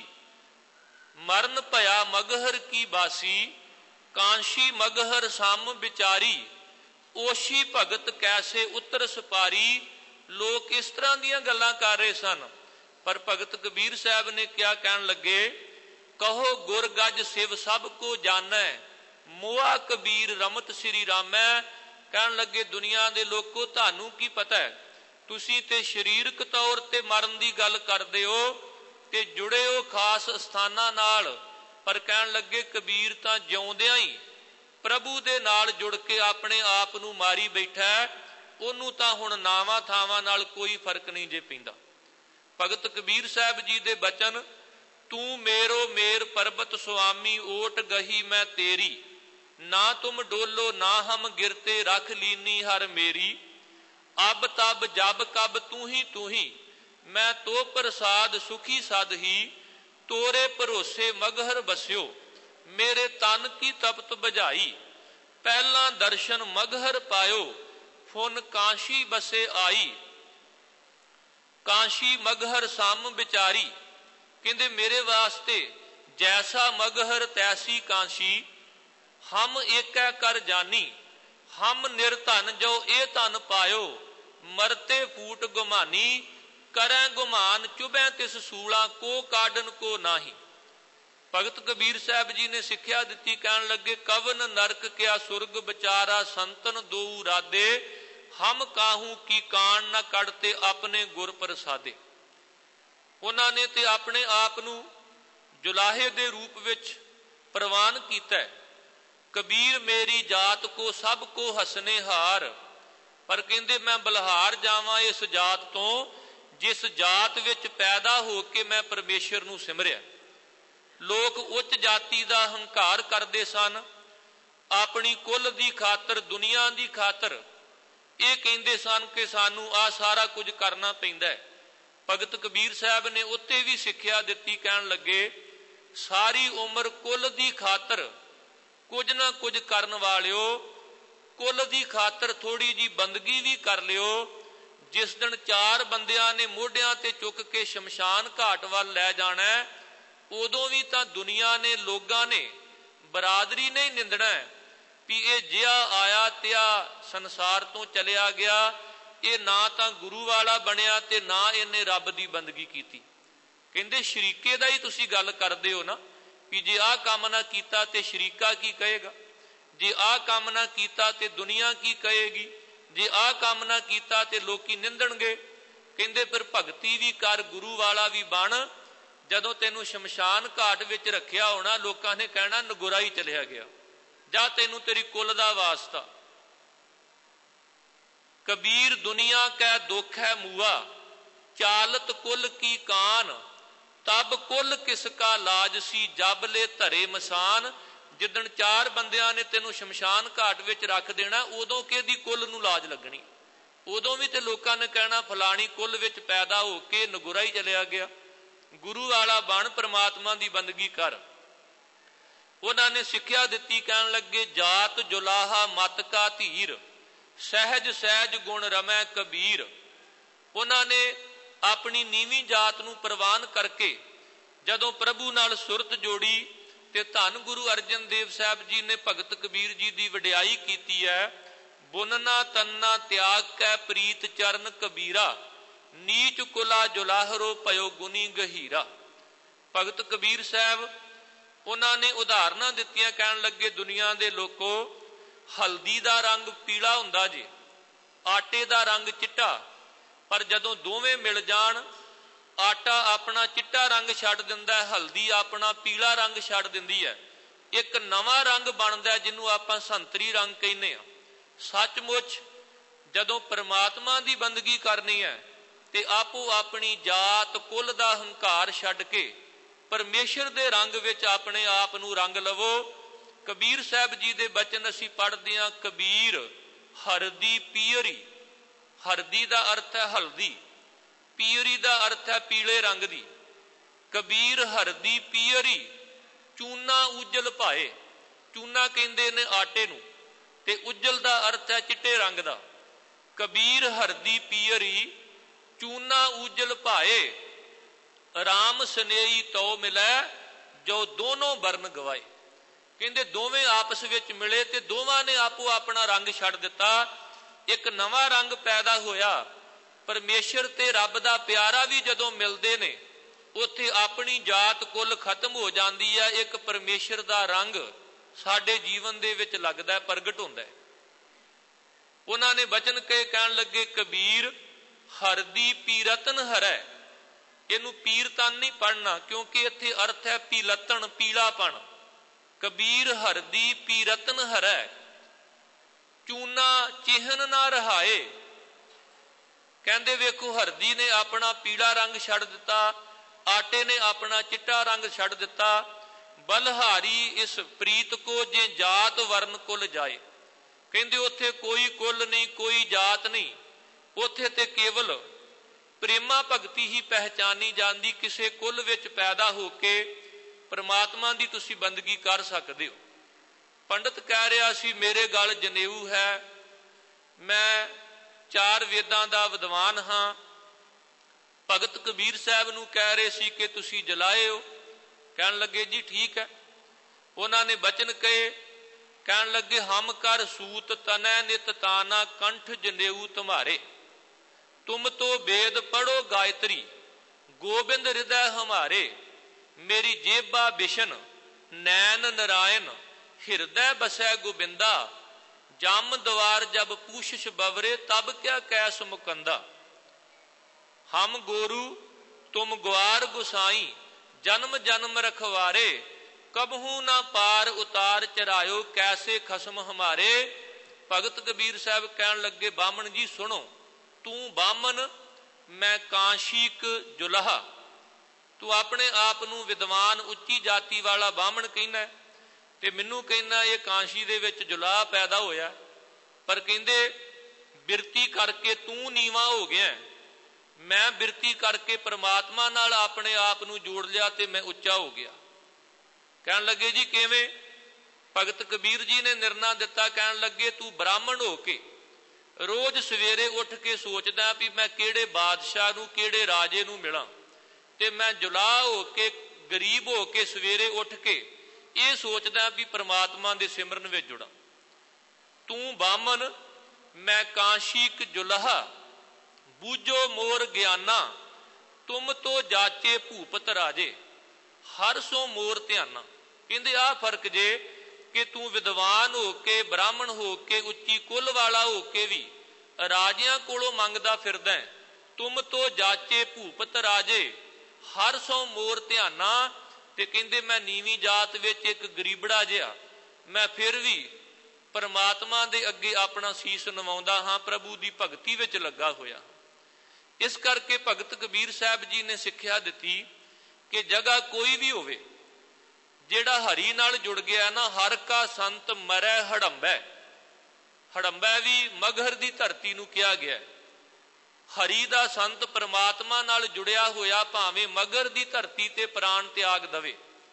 ਮਰਨ ਭਇਆ ਮਗਹਰ ਕੀ ਬਾਸੀ, ਕਾਂਸ਼ੀ ਮਗਹਰ ਸਮ ਵਿਚਾਰੀ, ਓਸ਼ੀ ਭਗਤ ਕੈਸੇ ਉਤਰ ਸਪਾਰੀ। ਲੋਕ ਇਸ ਤਰ੍ਹਾਂ ਦੀਆਂ ਗੱਲਾਂ ਕਰ ਰਹੇ ਸਨ। ਪਰ ਭਗਤ ਕਬੀਰ ਸਾਹਿਬ ਨੇ ਕਿਹਾ, ਕਹਿਣ ਲੱਗੇ ਕਹੋ ਗੁਰ ਗੱਜ ਸਿਵ ਸਭ ਕੋ ਜਾਣੈ, ਮੋਆ ਕਬੀਰ ਰਮਤ ਸ੍ਰੀ ਰਾਮੈ। ਕਹਿਣ ਲੱਗੇ ਦੁਨੀਆ ਦੇ ਲੋਕੋ ਤੁਹਾਨੂੰ ਕੀ ਪਤਾ ਹੈ, ਤੁਸੀਂ ਤੇ ਸਰੀਰਕ ਤੌਰ ਤੇ ਮਰਨ ਦੀ ਗੱਲ ਕਰਦੇ ਹੋ ਤੇ ਜੁੜੇ ਹੋ ਖਾਸ ਸਥਾਨਾਂ ਨਾਲ। ਪਰ ਕਹਿਣ ਲੱਗੇ ਕਬੀਰ ਤਾਂ ਜਿਉਂਦਿਆਂ ਹੀ ਪ੍ਰਭੂ ਦੇ ਨਾਲ ਜੁੜ ਕੇ ਆਪਣੇ ਆਪ ਨੂੰ ਮਾਰੀ ਬੈਠਾ, ਉਹਨੂੰ ਤਾਂ ਹੁਣ ਨਾਵਾਂ ਥਾਵਾਂ ਨਾਲ ਕੋਈ ਫਰਕ ਨਹੀਂ ਜੇ ਪੈਂਦਾ। ਭਗਤ ਕਬੀਰ ਸਾਹਿਬ ਜੀ ਦੇ ਬਚਨ, ਤੂੰ ਮੇਰੋ ਮੇਰ ਪਰਬਤ ਸੁਆਮੀ, ਓਟ ਗਹੀ ਮੈਂ ਤੇਰੀ, ਨਾ ਤੁਮ ਡੋਲੋ ਨਾ ਹਮ ਗਿਰਤੇ, ਰਖ ਲੀਨੀ ਹਰ ਮੇਰੀ, ਅਬ ਤਬ ਜਬ ਕਬ ਤੂੰ ਹੀ ਤੂੰ ਹੀ, ਮੈਂ ਤੋ ਪ੍ਰਸਾਦ ਸੁਖੀ ਸਦ ਹੀ, ਤੋਰੇ ਭਰੋਸੇ ਮਗਹਰ ਬਸਿਓ, ਮੇਰੇ ਤਨ ਕੀ ਤਪਤ ਬੁਝਾਈ, ਪਹਿਲਾ ਦਰਸ਼ਨ ਮਗਹਰ ਪਾਇਓ, ਫੁਨ ਕਾਸ਼ੀ ਬਸੇ ਆਈ, ਕਾਸ਼ੀ ਮਗਹਰ ਸਮ ਵਿਚਾਰੀ। ਕਹਿੰਦੇ ਮੇਰੇ ਵਾਸਤੇ ਜੈਸਾ ਮਗਹਰ ਤੈਸੀ ਕਾਸ਼ੀ, ਹਮ ਏਕੈ ਕਰ ਜਾਨੀ, ਹਮ ਨਿਰਧਨ ਜੋ ਇਹ ਧਨ ਪਾਇਓ, ਮਰਤੇ ਫੂਟ ਗੁਮਾਨੀ, ਕਰੈ ਗੁਮਾਨ ਚੁਭੈ ਤਿਸ ਸੂਲਾ, ਕੋ ਕਾਢਨ ਕੋ ਨਾਹੀ। ਭਗਤ ਕਬੀਰ ਸਾਹਿਬ ਜੀ ਨੇ ਸਿੱਖਿਆ ਦਿੱਤੀ, ਕਹਿਣ ਲੱਗੇ, ਕਵਨ ਨਰਕ ਕਿਆ ਸੁਰਗ ਵਿਚਾਰਾ, ਸੰਤਨ ਦੋ ਰਾਦੇ, ਹਮ ਕਾਹੂ ਕੀ ਕਾਣ ਨਾ ਕੱਢਤੇ, ਆਪਣੇ ਗੁਰ ਪ੍ਰਸਾਦੇ। ਉਹਨਾਂ ਨੇ ਤੇ ਆਪਣੇ ਆਪ ਨੂੰ ਜੁਲਾਹੇ ਦੇ ਰੂਪ ਵਿੱਚ ਪ੍ਰਵਾਨ ਕੀਤਾ। ਕਬੀਰ ਮੇਰੀ ਜਾਤ ਕੋ ਸਭ ਕੋ ਹਸਨੇ ਹਾਰ, ਪਰ ਕਹਿੰਦੇ ਮੈਂ ਬਲਹਾਰ ਜਾਵਾਂ ਇਸ ਜਾਤ ਤੋਂ ਜਿਸ ਜਾਤ ਵਿੱਚ ਪੈਦਾ ਹੋ ਕੇ ਮੈਂ ਪਰਮੇਸ਼ਰ ਨੂੰ ਸਿਮਰਿਆ। ਲੋਕ ਉੱਚ ਜਾਤੀ ਦਾ ਹੰਕਾਰ ਕਰਦੇ ਸਨ, ਆਪਣੀ ਕੁੱਲ ਦੀ ਖਾਤਰ, ਦੁਨੀਆ ਦੀ ਖਾਤਰ ਇਹ ਕਹਿੰਦੇ ਸਨ ਕਿ ਸਾਨੂੰ ਆਹ ਸਾਰਾ ਕੁਝ ਕਰਨਾ ਪੈਂਦਾ ਹੈ। ਭਗਤ ਕਬੀਰ ਸਾਹਿਬ ਨੇ ਉੱਤੇ ਵੀ ਸਿੱਖਿਆ ਦਿੱਤੀ, ਕਹਿਣ ਲੱਗੇ, ਸਾਰੀ ਉਮਰ ਕੁੱਲ ਦੀ ਖਾਤਰ ਕੁਝ ਨਾ ਕੁਝ ਕਰਨ ਵਾਲਿਓ, ਕੁੱਲ ਦੀ ਖਾਤਰ ਥੋੜੀ ਜੀ ਬੰਦਗੀ ਵੀ ਕਰ ਲਿਓ। ਜਿਸ ਦਿਨ ਚਾਰ ਬੰਦਿਆਂ ਨੇ ਮੋਢਿਆਂ ਤੇ ਚੁੱਕ ਕੇ ਸ਼ਮਸ਼ਾਨ ਘਾਟ ਵੱਲ ਲੈ ਜਾਣਾ, ਉਦੋਂ ਵੀ ਤਾਂ ਦੁਨੀਆ ਨੇ, ਲੋਕਾਂ ਨੇ, ਬਰਾਦਰੀ ਨੇ ਨਿੰਦਣਾ ਵੀ ਇਹ ਜਿਹਾ ਆਇਆ ਤਿਆ ਸੰਸਾਰ ਤੋਂ ਚਲਿਆ ਗਿਆ, ਇਹ ਨਾ ਤਾਂ ਗੁਰੂ ਵਾਲਾ ਬਣਿਆ ਤੇ ਨਾ ਇਹਨੇ ਰੱਬ ਦੀ ਬੰਦਗੀ ਕੀਤੀ। ਕਹਿੰਦੇ ਸ਼ਰੀਕੇ ਦਾ ਹੀ ਤੁਸੀਂ ਗੱਲ ਕਰਦੇ ਹੋ ਨਾ, ਵੀ ਜੇ ਆਹ ਕੰਮ ਨਾ ਕੀਤਾ ਤੇ ਸ਼ਰੀਕਾ ਕੀ ਕਹੇਗਾ, ਜੇ ਆਹ ਕੰਮ ਨਾ ਕੀਤਾ ਤੇ ਦੁਨੀਆ ਕੀ ਕਹੇਗੀ, ਜੇ ਆਹ ਕੰਮ ਨਾ ਕੀਤਾ ਤੇ ਲੋਕੀ ਨਿੰਦਣਗੇ। ਕਹਿੰਦੇ ਫਿਰ ਭਗਤੀ ਵੀ ਕਰ, ਗੁਰੂ ਵਾਲਾ ਵੀ ਬਣ, ਜਦੋਂ ਤੈਨੂੰ ਸ਼ਮਸ਼ਾਨ ਘਾਟ ਵਿੱਚ ਰੱਖਿਆ ਹੋਣਾ, ਲੋਕਾਂ ਨੇ ਕਹਿਣਾ ਨਗੁਰਾ ਹੀ ਚਲਿਆ ਗਿਆ, ਜਾਂ ਤੈਨੂੰ ਤੇਰੀ ਕੁੱਲ ਦਾ ਵਾਸਤਾ। ਕਬੀਰ ਦੁਨੀਆ ਕੈ ਦੁੱਖ ਹੈ ਮੂਆ, ਚਾਲਤ ਕੁੱਲ ਕੀ ਕਾਨ, ਤਬ ਕੁੱਲ ਕਿਸ ਕਾ ਲਾਜ ਸੀ, ਜਬ ਲੈ ਧਰੇ ਮਸਾਨ। ਜਿੱਦਣ ਚਾਰ ਬੰਦਿਆਂ ਨੇ ਤੈਨੂੰ ਸ਼ਮਸ਼ਾਨ ਘਾਟ ਵਿੱਚ ਰੱਖ ਦੇਣਾ, ਉਦੋਂ ਕਿਹਦੀ ਕੁੱਲ ਨੂੰ ਲਾਜ ਲੱਗਣੀ? ਉਦੋਂ ਵੀ ਤੇ ਲੋਕਾਂ ਨੇ ਕਹਿਣਾ ਫਲਾਣੀ ਕੁੱਲ ਵਿੱਚ ਪੈਦਾ ਹੋ ਕੇ ਨਗੁਰਾ ਹੀ ਚਲਿਆ ਗਿਆ। ਗੁਰੂ ਵਾਲਾ ਬਣ, ਪ੍ਰਮਾਤਮਾ ਦੀ ਬੰਦਗੀ ਕਰ। ਉਹਨਾਂ ਨੇ ਸਿੱਖਿਆ ਦਿੱਤੀ, ਕਹਿਣ ਲੱਗੇ, ਜਾਤ ਜੁਲਾਹਾ ਮਤ ਕਾ ਧੀਰ, ਸਹਿਜ ਸਹਿਜ ਗੁਣ ਰਮੈ ਕਬੀਰ। ਉਹਨਾਂ ਨੇ ਆਪਣੀ ਨੀਵੀਂ ਜਾਤ ਨੂੰ ਪ੍ਰਵਾਨ ਕਰਕੇ ਜਦੋਂ ਪ੍ਰਭੂ ਨਾਲ ਸੁਰਤ ਜੋੜੀ ਤੇ ਧੰਨ ਗੁਰੂ ਅਰਜਨ ਦੇਵ ਸਾਹਿਬ ਜੀ ਨੇ ਭਗਤ ਕਬੀਰ ਜੀ ਦੀ ਵਡਿਆਈ ਕੀਤੀ ਹੈ। ਬੁਨਨਾ ਤੰਨਾ ਤਿਆਗ ਕੈ ਪ੍ਰੀਤ ਚਰਨ ਕਬੀਰਾ, ਨੀਚ ਕੁਲਾ ਜੁਲਾਹਰੋ ਪਇਓ ਗੁਨੀ ਗਹੀਰਾ। ਭਗਤ ਕਬੀਰ ਸਾਹਿਬ ਉਹਨਾਂ ਨੇ ਉਦਾਹਰਨਾਂ ਦਿੱਤੀਆਂ, ਕਹਿਣ ਲੱਗੇ, ਦੁਨੀਆ ਦੇ ਲੋਕੋ, ਹਲਦੀ ਦਾ ਰੰਗ ਪੀਲਾ ਹੁੰਦਾ ਜੇ, ਆਟੇ ਦਾ ਰੰਗ ਚਿੱਟਾ, ਪਰ ਜਦੋਂ ਦੋਵੇਂ ਮਿਲ ਜਾਣ, ਆਟਾ ਆਪਣਾ ਚਿੱਟਾ ਰੰਗ ਛੱਡ ਦਿੰਦਾ, ਹਲਦੀ ਆਪਣਾ ਪੀਲਾ ਰੰਗ ਛੱਡ ਦਿੰਦੀ ਹੈ। ਇੱਕ ਨਵਾਂ ਰੰਗ ਬਣਦਾ ਜਿਹਨੂੰ ਆਪਾਂ ਸੰਤਰੀ ਰੰਗ ਕਹਿੰਦੇ ਆ। ਸੱਚਮੁੱਚ ਜਦੋਂ ਪ੍ਰਮਾਤਮਾ ਦੀ ਬੰਦਗੀ ਕਰਨੀ ਹੈ ਤੇ ਆਪੋ ਆਪਣੀ ਜਾਤ ਕੁੱਲ ਦਾ ਹੰਕਾਰ ਛੱਡ ਕੇ ਪਰਮੇਸ਼ਰ ਦੇ ਰੰਗ ਵਿੱਚ ਆਪਣੇ ਆਪ ਨੂੰ ਰੰਗ ਲਵੋ। ਕਬੀਰ ਸਾਹਿਬ ਜੀ ਦੇ ਬਚਨ ਅਸੀਂ ਪੜ੍ਹਦੇ ਹਾਂ, ਕਬੀਰ ਹਰਦੀ ਪੀਅਰੀ। ਹਰਦੀ ਦਾ ਅਰਥ ਹੈ ਹਲਦੀ, ਪੀਅਰੀ ਦਾ ਅਰਥ ਹੈ ਪੀਲੇ ਰੰਗ ਦੀ। ਕਬੀਰ ਹਰਦੀ ਪੀਅਰੀ, ਚੂਨਾ ਉਜਲ ਭਾਏ। ਚੂਨਾ ਕਹਿੰਦੇ ਨੇ ਆਟੇ ਨੂੰ, ਤੇ ਉਜਲ ਦਾ ਅਰਥ ਹੈ ਚਿੱਟੇ ਰੰਗ ਦਾ। ਕਬੀਰ ਹਰਦੀ ਪੀਅਰੀ, ਚੂਨਾ ਉਜਲ ਭਾਏ, ਰਾਮ ਸਨੇਹੀ ਤਉ ਮਿਲੈ, ਜੋ ਦੋਨੋਂ ਵਰਨ ਗਵਾਏ। ਕਹਿੰਦੇ ਦੋਵੇਂ ਆਪਸ ਵਿੱਚ ਮਿਲੇ ਤੇ ਦੋਵਾਂ ਨੇ ਆਪੋ ਆਪਣਾ ਰੰਗ ਛੱਡ ਦਿੱਤਾ, ਇੱਕ ਨਵਾਂ ਰੰਗ ਪੈਦਾ ਹੋਇਆ। ਪਰਮੇਸ਼ਰ ਤੇ ਰੱਬ ਦਾ ਪਿਆਰਾ ਵੀ ਜਦੋਂ ਮਿਲਦੇ ਨੇ, ਉੱਥੇ ਆਪਣੀ ਜਾਤ ਕੁੱਲ ਖਤਮ ਹੋ ਜਾਂਦੀ ਹੈ। ਇੱਕ ਪਰਮੇਸ਼ਰ ਦਾ ਰੰਗ ਸਾਡੇ ਜੀਵਨ ਦੇ ਵਿੱਚ ਲੱਗਦਾ, ਪ੍ਰਗਟ ਹੁੰਦਾ ਹੈ। ਉਹਨਾਂ ਨੇ ਬਚਨ ਕੇ ਕਹਿਣ ਲੱਗੇ, ਕਬੀਰ ਹਰਦੀ ਪੀਰਤਨ ਹਰੈ। ਇਹਨੂੰ ਪੀਰਤਨ ਨਹੀਂ ਪੜ੍ਹਨਾ, ਕਿਉਂਕਿ ਇੱਥੇ ਅਰਥ ਹੈ ਪੀਲਤਨ, ਪੀਲਾਪਣ। ਕਬੀਰ ਹਰਦੀ ਪੀਰਤਨ ਹਰੈ, ਚੂਨਾ ਚਿਹਨ ਨਾ ਰਹਾਏ। ਕਹਿੰਦੇ ਵੇਖੋ ਹਰਦੀ ਨੇ ਆਪਣਾ ਪੀਲਾ ਰੰਗ ਛੱਡ ਦਿੱਤਾ, ਆਟੇ ਨੇ ਆਪਣਾ ਚਿੱਟਾ ਰੰਗ ਛੱਡ ਦਿੱਤਾ। ਬਲਹਾਰੀ ਇਸ ਪ੍ਰੀਤ ਕੋ ਜੇ ਜਾਤ ਵਰਨ ਕੁਲ ਜਾਏ। ਕਹਿੰਦੇ ਉੱਥੇ ਕੋਈ ਕੁਲ ਨਹੀਂ, ਕੋਈ ਜਾਤ ਨਹੀਂ, ਉੱਥੇ ਤੇ ਕੇਵਲ ਪ੍ਰੇਮਾ ਭਗਤੀ ਹੀ ਪਹਿਚਾਨੀ ਜਾਂਦੀ। ਕਿਸੇ ਕੁਲ ਵਿੱਚ ਪੈਦਾ ਹੋ ਕੇ ਪ੍ਰਮਾਤਮਾ ਦੀ ਤੁਸੀਂ ਬੰਦਗੀ ਕਰ ਸਕਦੇ ਹੋ। ਪੰਡਤ ਕਹਿ ਰਿਹਾ ਸੀ ਮੇਰੇ ਗਲ ਜਨੇਊ ਹੈ, ਮੈਂ ਚਾਰ ਵੇਦਾਂ ਦਾ ਵਿਦਵਾਨ ਹਾਂ। ਭਗਤ ਕਬੀਰ ਸਾਹਿਬ ਨੂੰ ਕਹਿ ਰਹੇ ਸੀ ਕਿ ਤੁਸੀਂ ਜਲਾਏ ਹੋ। ਕਹਿਣ ਲੱਗੇ ਜੀ ਠੀਕ ਹੈ। ਉਹਨਾਂ ਨੇ ਬਚਨ ਕਹੇ, ਕਹਿਣ ਲੱਗੇ ਹਮ ਕਰ ਸੂਤ ਤਨੈ ਨਿਤ ਤਾਨਾ ਕੰਠ ਜਨੇਊ ਤੁਮਾਰੇ। ਤੁਮ ਤੋ ਵੇਦ ਪੜੋ ਗਾਇਤਰੀ ਗੋਬਿੰਦ ਹਿਰਦੈ ਹਮਾਰੇ। ਮੇਰੀ ਜੇਬਾ ਬਿਸ਼ਨ ਨੈਣ ਨਰਾਇਣ ਹਿਰਦੈ ਬਸੈ ਗੋਬਿੰਦਾ। ਜਮ ਦਵਾਰ ਜਬ ਪੂਸ਼ਿਸ਼ ਬਵਰੇ ਤਬ ਕਿਆ ਕੈਸ ਮੁਕੰਦਾ। ਹਮ ਗੋਰੂ ਤੁਮ ਗਵਾਰ ਗੁਸਾਈ ਜਨਮ ਜਨਮ ਰਖਵਾਰੇ। ਕਬਹੂ ਨਾ ਪਾਰ ਉਤਾਰ ਚਰਾਇਓ ਕੈਸੇ ਖਸਮ ਹਮਾਰੇ। ਭਗਤ ਕਬੀਰ ਸਾਹਿਬ ਕਹਿਣ ਲੱਗੇ ਬਾਹਮਣ ਜੀ ਸੁਣੋ, ਤੂੰ ਬਾਹਮਣ ਮੈਂ ਕਾਂਸ਼ੀਕ ਜੁਲਹਾ। ਤੂੰ ਆਪਣੇ ਆਪ ਨੂੰ ਵਿਦਵਾਨ ਉੱਚੀ ਜਾਤੀ ਵਾਲਾ ਬਾਹਮਣ ਕਹਿੰਦਾ ਤੇ ਮੈਨੂੰ ਕਹਿੰਦਾ ਇਹ ਕਾਂਸ਼ੀ ਦੇ ਵਿੱਚ ਜੁਲਾਹਾ ਪੈਦਾ ਹੋਇਆ। ਪਰ ਕਹਿੰਦੇ ਬਿਰਤੀ ਕਰਕੇ ਤੂੰ ਨੀਵਾਂ ਹੋ ਗਿਆ, ਮੈਂ ਬਿਰਤੀ ਕਰਕੇ ਪ੍ਰਮਾਤਮਾ ਨਾਲ ਆਪਣੇ ਆਪ ਨੂੰ ਜੋੜ ਲਿਆ ਤੇ ਮੈਂ ਉੱਚਾ ਹੋ ਗਿਆ। ਕਹਿਣ ਲੱਗੇ ਜੀ ਕਿਵੇਂ? ਭਗਤ ਕਬੀਰ ਜੀ ਨੇ ਨਿਰਣਾ ਦਿੱਤਾ। ਕਹਿਣ ਲੱਗੇ ਤੂੰ ਬ੍ਰਾਹਮਣ ਹੋ ਕੇ ਰੋਜ਼ ਸਵੇਰੇ ਉੱਠ ਕੇ ਸੋਚਦਾ ਵੀ ਮੈਂ ਕਿਹੜੇ ਬਾਦਸ਼ਾਹ ਨੂੰ ਕਿਹੜੇ ਰਾਜੇ ਨੂੰ ਮਿਲਾਂ, ਤੇ ਮੈਂ ਜੁਲਾਹਾ ਹੋ ਕੇ ਗਰੀਬ ਹੋ ਕੇ ਸਵੇਰੇ ਉੱਠ ਕੇ ਇਹ ਸੋਚਦਾ ਵੀ ਪ੍ਰਮਾਤਮਾ ਦੇ ਸਿਮਰਨ ਵਿੱਚ ਜੁੜਾਂ। ਤੂੰ ਬਾਹਮਣ ਮੈਂ ਕਾਂਸ਼ੀਕ ਜੁਲਹਾ ਬੂਝੋ ਮੋਰ ਗਿਆਨਾ। ਤੁਮ ਤੋ ਜਾਚੇ ਭੂਪਤ ਰਾਜੇ ਹਰ ਸੋ ਮੋਰ ਧਿਆਨਾ। ਕਹਿੰਦੇ ਆਹ ਫਰਕ ਜੇ ਕਿ ਤੂੰ ਵਿਦਵਾਨ ਹੋ ਕੇ ਬ੍ਰਾਹਮਣ ਹੋ ਕੇ ਉੱਚੀ ਕੁੱਲ ਵਾਲਾ ਹੋ ਕੇ ਵੀ ਰਾਜਿਆਂ ਕੋਲੋਂ ਮੰਗਦਾ ਫਿਰਦਾ। ਤੁਮ ਤੋ ਜਾਚੇ ਭੂਪਤ ਰਾਜੇ ਹਰ ਸੋ ਮੋਰ ਧਿਆਨਾ। ਤੇ ਕਹਿੰਦੇ ਮੈਂ ਨੀਵੀਂ ਜਾਤ ਵਿੱਚ ਇੱਕ ਗਰੀਬੜਾ ਜਿਹਾ, ਮੈਂ ਫਿਰ ਵੀ ਪਰਮਾਤਮਾ ਦੇ ਅੱਗੇ ਆਪਣਾ ਸੀਸ ਨਵਾਉਂਦਾ ਹਾਂ, ਪ੍ਰਭੂ ਦੀ ਭਗਤੀ ਵਿੱਚ ਲੱਗਾ ਹੋਇਆ। ਇਸ ਕਰਕੇ ਭਗਤ ਕਬੀਰ ਸਾਹਿਬ ਜੀ ਨੇ ਸਿੱਖਿਆ ਦਿੱਤੀ ਕਿ ਜਗ੍ਹਾ ਕੋਈ ਵੀ ਹੋਵੇ, ਜਿਹੜਾ ਹਰੀ ਨਾਲ ਜੁੜ ਗਿਆ ਨਾ, ਹਰ ਕਾ ਸੰਤ ਮਰੈ ਹੜੰਬੈ। ਹੜੰਬੈ ਵੀ ਮਗਹਰ ਦੀ ਧਰਤੀ ਨੂੰ ਕਿਹਾ ਗਿਆ। ਹਰੀ ਦਾ ਸੰਤ ਪ੍ਰਮਾਤਮਾ ਨਾਲ ਜੁੜਿਆ ਹੋਇਆ ਭਾਵੇਂ ਮਗਹਰ ਦੀ ਧਰਤੀ ਤੇ ਪ੍ਰਾਣ ਤਿਆਗ ਦਵੇ,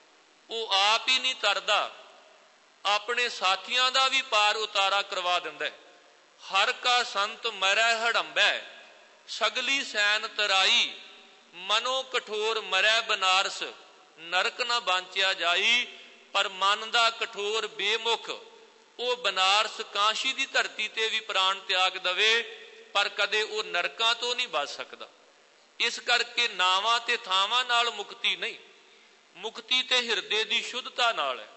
ਉਹ ਆਪ ਹੀ ਨਹੀਂ ਤਰਦਾ, ਆਪਣੇ ਸਾਥੀਆਂ ਦਾ ਵੀ ਪਾਰ ਉਤਾਰਾ ਕਰਵਾ ਦਿੰਦਾ। ਹਰ ਕਾ ਸੰਤ ਮਰੈ ਹੜੰਬੈ ਸਗਲੀ ਸੈਨ ਤਰਾਈ। ਮਨੋ ਕਠੋਰ ਮਰੈ ਬਨਾਰਸ ਨਰਕ ਨਾ ਬਾਂਚਿਆ ਜਾਈ। ਪਰ ਮਨ ਦਾ ਕਠੋਰ ਬੇਮੁਖ ਉਹ ਬਨਾਰਸ ਕਾਂਸ਼ੀ ਦੀ ਧਰਤੀ ਤੇ ਵੀ ਪ੍ਰਾਣ ਤਿਆਗ ਦਵੇ, ਪਰ ਕਦੇ ਉਹ ਨਰਕਾਂ ਤੋਂ ਨਹੀਂ ਬਚ ਸਕਦਾ। ਇਸ ਕਰਕੇ ਨਾਵਾਂ ਤੇ ਥਾਵਾਂ ਨਾਲ ਮੁਕਤੀ ਨਹੀਂ, ਮੁਕਤੀ ਤੇ ਹਿਰਦੇ ਦੀ ਸ਼ੁੱਧਤਾ ਨਾਲ ਹੈ।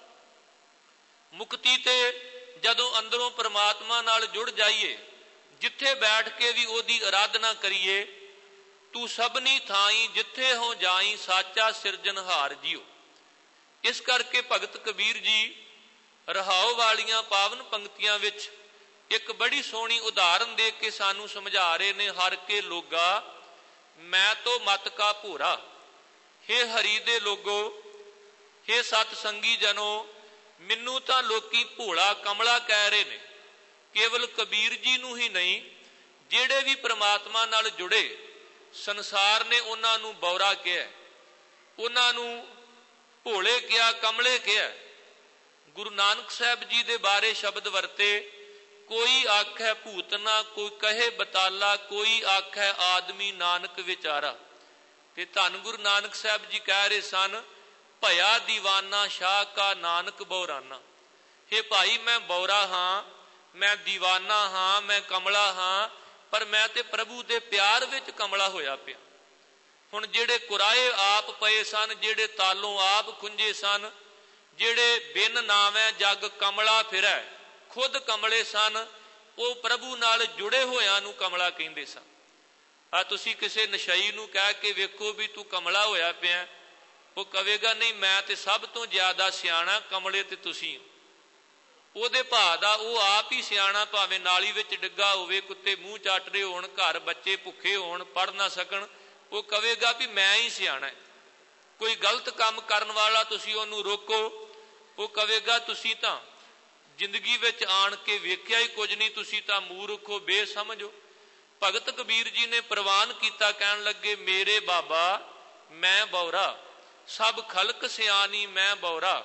ਮੁਕਤੀ ਤੇ ਜਦੋਂ ਅੰਦਰੋਂ ਪ੍ਰਮਾਤਮਾ ਨਾਲ ਜੁੜ ਜਾਈਏ, ਜਿੱਥੇ ਬੈਠ ਕੇ ਵੀ ਉਹਦੀ ਆਰਾਧਨਾ ਕਰੀਏ। ਤੂੰ ਸਭਨੀ ਥਾਈ ਜਿੱਥੇ ਹੋ ਜਾਈ ਸਾਚਾ ਸਿਰਜਣਹਾਰ ਜੀਓ। ਇਸ ਕਰਕੇ ਭਗਤ ਕਬੀਰ ਜੀ ਰਹਾਉ ਵਾਲੀਆਂ ਪਾਵਨ ਪੰਕਤੀਆਂ ਵਿੱਚ ਇੱਕ ਬੜੀ ਸੋਹਣੀ ਉਦਾਹਰਨ ਦੇ ਕੇ ਸਾਨੂੰ ਸਮਝਾ ਰਹੇ ਨੇ। ਹਰ ਕੇ ਲੋਗਾ ਮੈਂ ਤੋ ਮਤ ਕਾ ਭੋਰਾ। ਹੇ ਹਰੀ ਦੇ ਲੋਗੋ, ਹੇ ਸਤ ਸੰਗੀ ਜਨੋ, ਮੈਨੂੰ ਤਾਂ ਲੋਕੀ ਭੋਲਾ ਕਮਲਾ ਕਹਿ ਰਹੇ ਨੇ। ਕੇਵਲ ਕਬੀਰ ਜੀ ਨੂੰ ਹੀ ਨਹੀਂ, ਜਿਹੜੇ ਵੀ ਪ੍ਰਮਾਤਮਾ ਨਾਲ ਜੁੜੇ, ਸੰਸਾਰ ਨੇ ਉਹਨਾਂ ਨੂੰ ਬੌਰਾ ਕਿਹਾ, ਉਹਨਾਂ ਨੂੰ ਭੋਲੇ ਕਿਹਾ, ਕਮਲੇ ਕਿਹਾ। ਗੁਰੂ ਨਾਨਕ ਸਾਹਿਬ ਜੀ ਦੇ ਬਾਰੇ ਸ਼ਬਦ ਵਰਤੇ, ਕੋਈ ਆਖੈ ਭੂਤਨਾ, ਕੋਈ ਕਹੇ ਬਤਾਲਾ, ਕੋਈ ਆਖੈ ਆਦਮੀ ਨਾਨਕ ਵਿਚਾਰਾ। ਤੇ ਧੰਨ ਗੁਰੂ ਨਾਨਕ ਸਾਹਿਬ ਜੀ ਕਹਿ ਰਹੇ ਸਨ, ਭਇਆ ਦੀਵਾਨਾ ਸ਼ਾਹ ਕਾ ਨਾਨਕ ਬੌਰਾਨਾ। ਹੇ ਭਾਈ ਮੈਂ ਬੌਰਾ ਹਾਂ, ਮੈਂ ਦੀਵਾਨਾ ਹਾਂ, ਮੈਂ ਕਮਲਾ ਹਾਂ, ਪਰ ਮੈਂ ਤੇ ਪ੍ਰਭੂ ਦੇ ਪਿਆਰ ਵਿੱਚ ਕਮਲਾ ਹੋਇਆ ਪਿਆ। ਹੁਣ ਜਿਹੜੇ ਕੁਰਾਏ ਆਪ ਪਏ ਸਨ, ਜਿਹੜੇ ਤਾਲੋਂ ਆਪ ਖੁੰਝੇ ਸਨ, ਜਿਹੜੇ ਬਿਨ ਨਾਵੇਂ ਜਗ ਕਮਲਾ ਫਿਰੈ, ਖੁਦ ਕਮਲੇ ਸਨ, ਉਹ ਪ੍ਰਭੂ ਨਾਲ ਜੁੜੇ ਹੋਇਆਂ ਨੂੰ ਕਮਲਾ ਕਹਿੰਦੇ ਸਨ। ਆ ਤੁਸੀਂ ਕਿਸੇ ਨਸ਼ਈ ਨੂੰ ਕਹਿ ਕੇ ਵੇਖੋ ਵੀ ਤੂੰ ਕਮਲਾ ਹੋਇਆ ਪਿਆ, ਉਹ ਕਹੇਗਾ ਨਹੀਂ ਮੈਂ ਤੇ ਸਭ ਤੋਂ ਜ਼ਿਆਦਾ ਸਿਆਣਾ, ਕਮਲੇ ਤੇ ਤੁਸੀਂ। ਉਹਦੇ ਭਾਅ ਦਾ ਉਹ ਆਪ ਹੀ ਸਿਆਣਾ, ਭਾਵੇਂ ਨਾਲੀ ਵਿੱਚ ਡਿੱਗਾ ਹੋਵੇ, ਕੁੱਤੇ ਮੂੰਹ ਚੱਟ ਰਹੇ ਹੋਣ, ਘਰ ਬੱਚੇ ਭੁੱਖੇ ਹੋਣ, ਪੜ੍ਹ ਨਾ ਸਕਣ, ਉਹ ਕਹੇਗਾ ਵੀ ਮੈਂ ਹੀ ਸਿਆਣਾ। ਕੋਈ ਗਲਤ ਕੰਮ ਕਰਨ ਵਾਲਾ ਤੁਸੀਂ ਉਹਨੂੰ ਰੋਕੋ, ਉਹ ਕਹੇਗਾ ਤੁਸੀਂ ਤਾਂ ਜ਼ਿੰਦਗੀ ਵਿੱਚ ਆਣ ਕੇ ਵੇਖਿਆ ਹੀ ਕੁਝ ਨਹੀਂ, ਤੁਸੀਂ ਤਾਂ ਮੂਰਖ ਹੋ, ਬੇਸਮਝ ਹੋ। ਭਗਤ ਕਬੀਰ ਜੀ ਨੇ ਪ੍ਰਵਾਨ ਕੀਤਾ, ਕਹਿਣ ਲੱਗੇ ਮੇਰੇ ਬਾਬਾ ਮੈਂ ਬੌਰਾ, ਸਭ ਖਲਕ ਸਿਆਣੀ ਮੈਂ ਬੌਰਾ।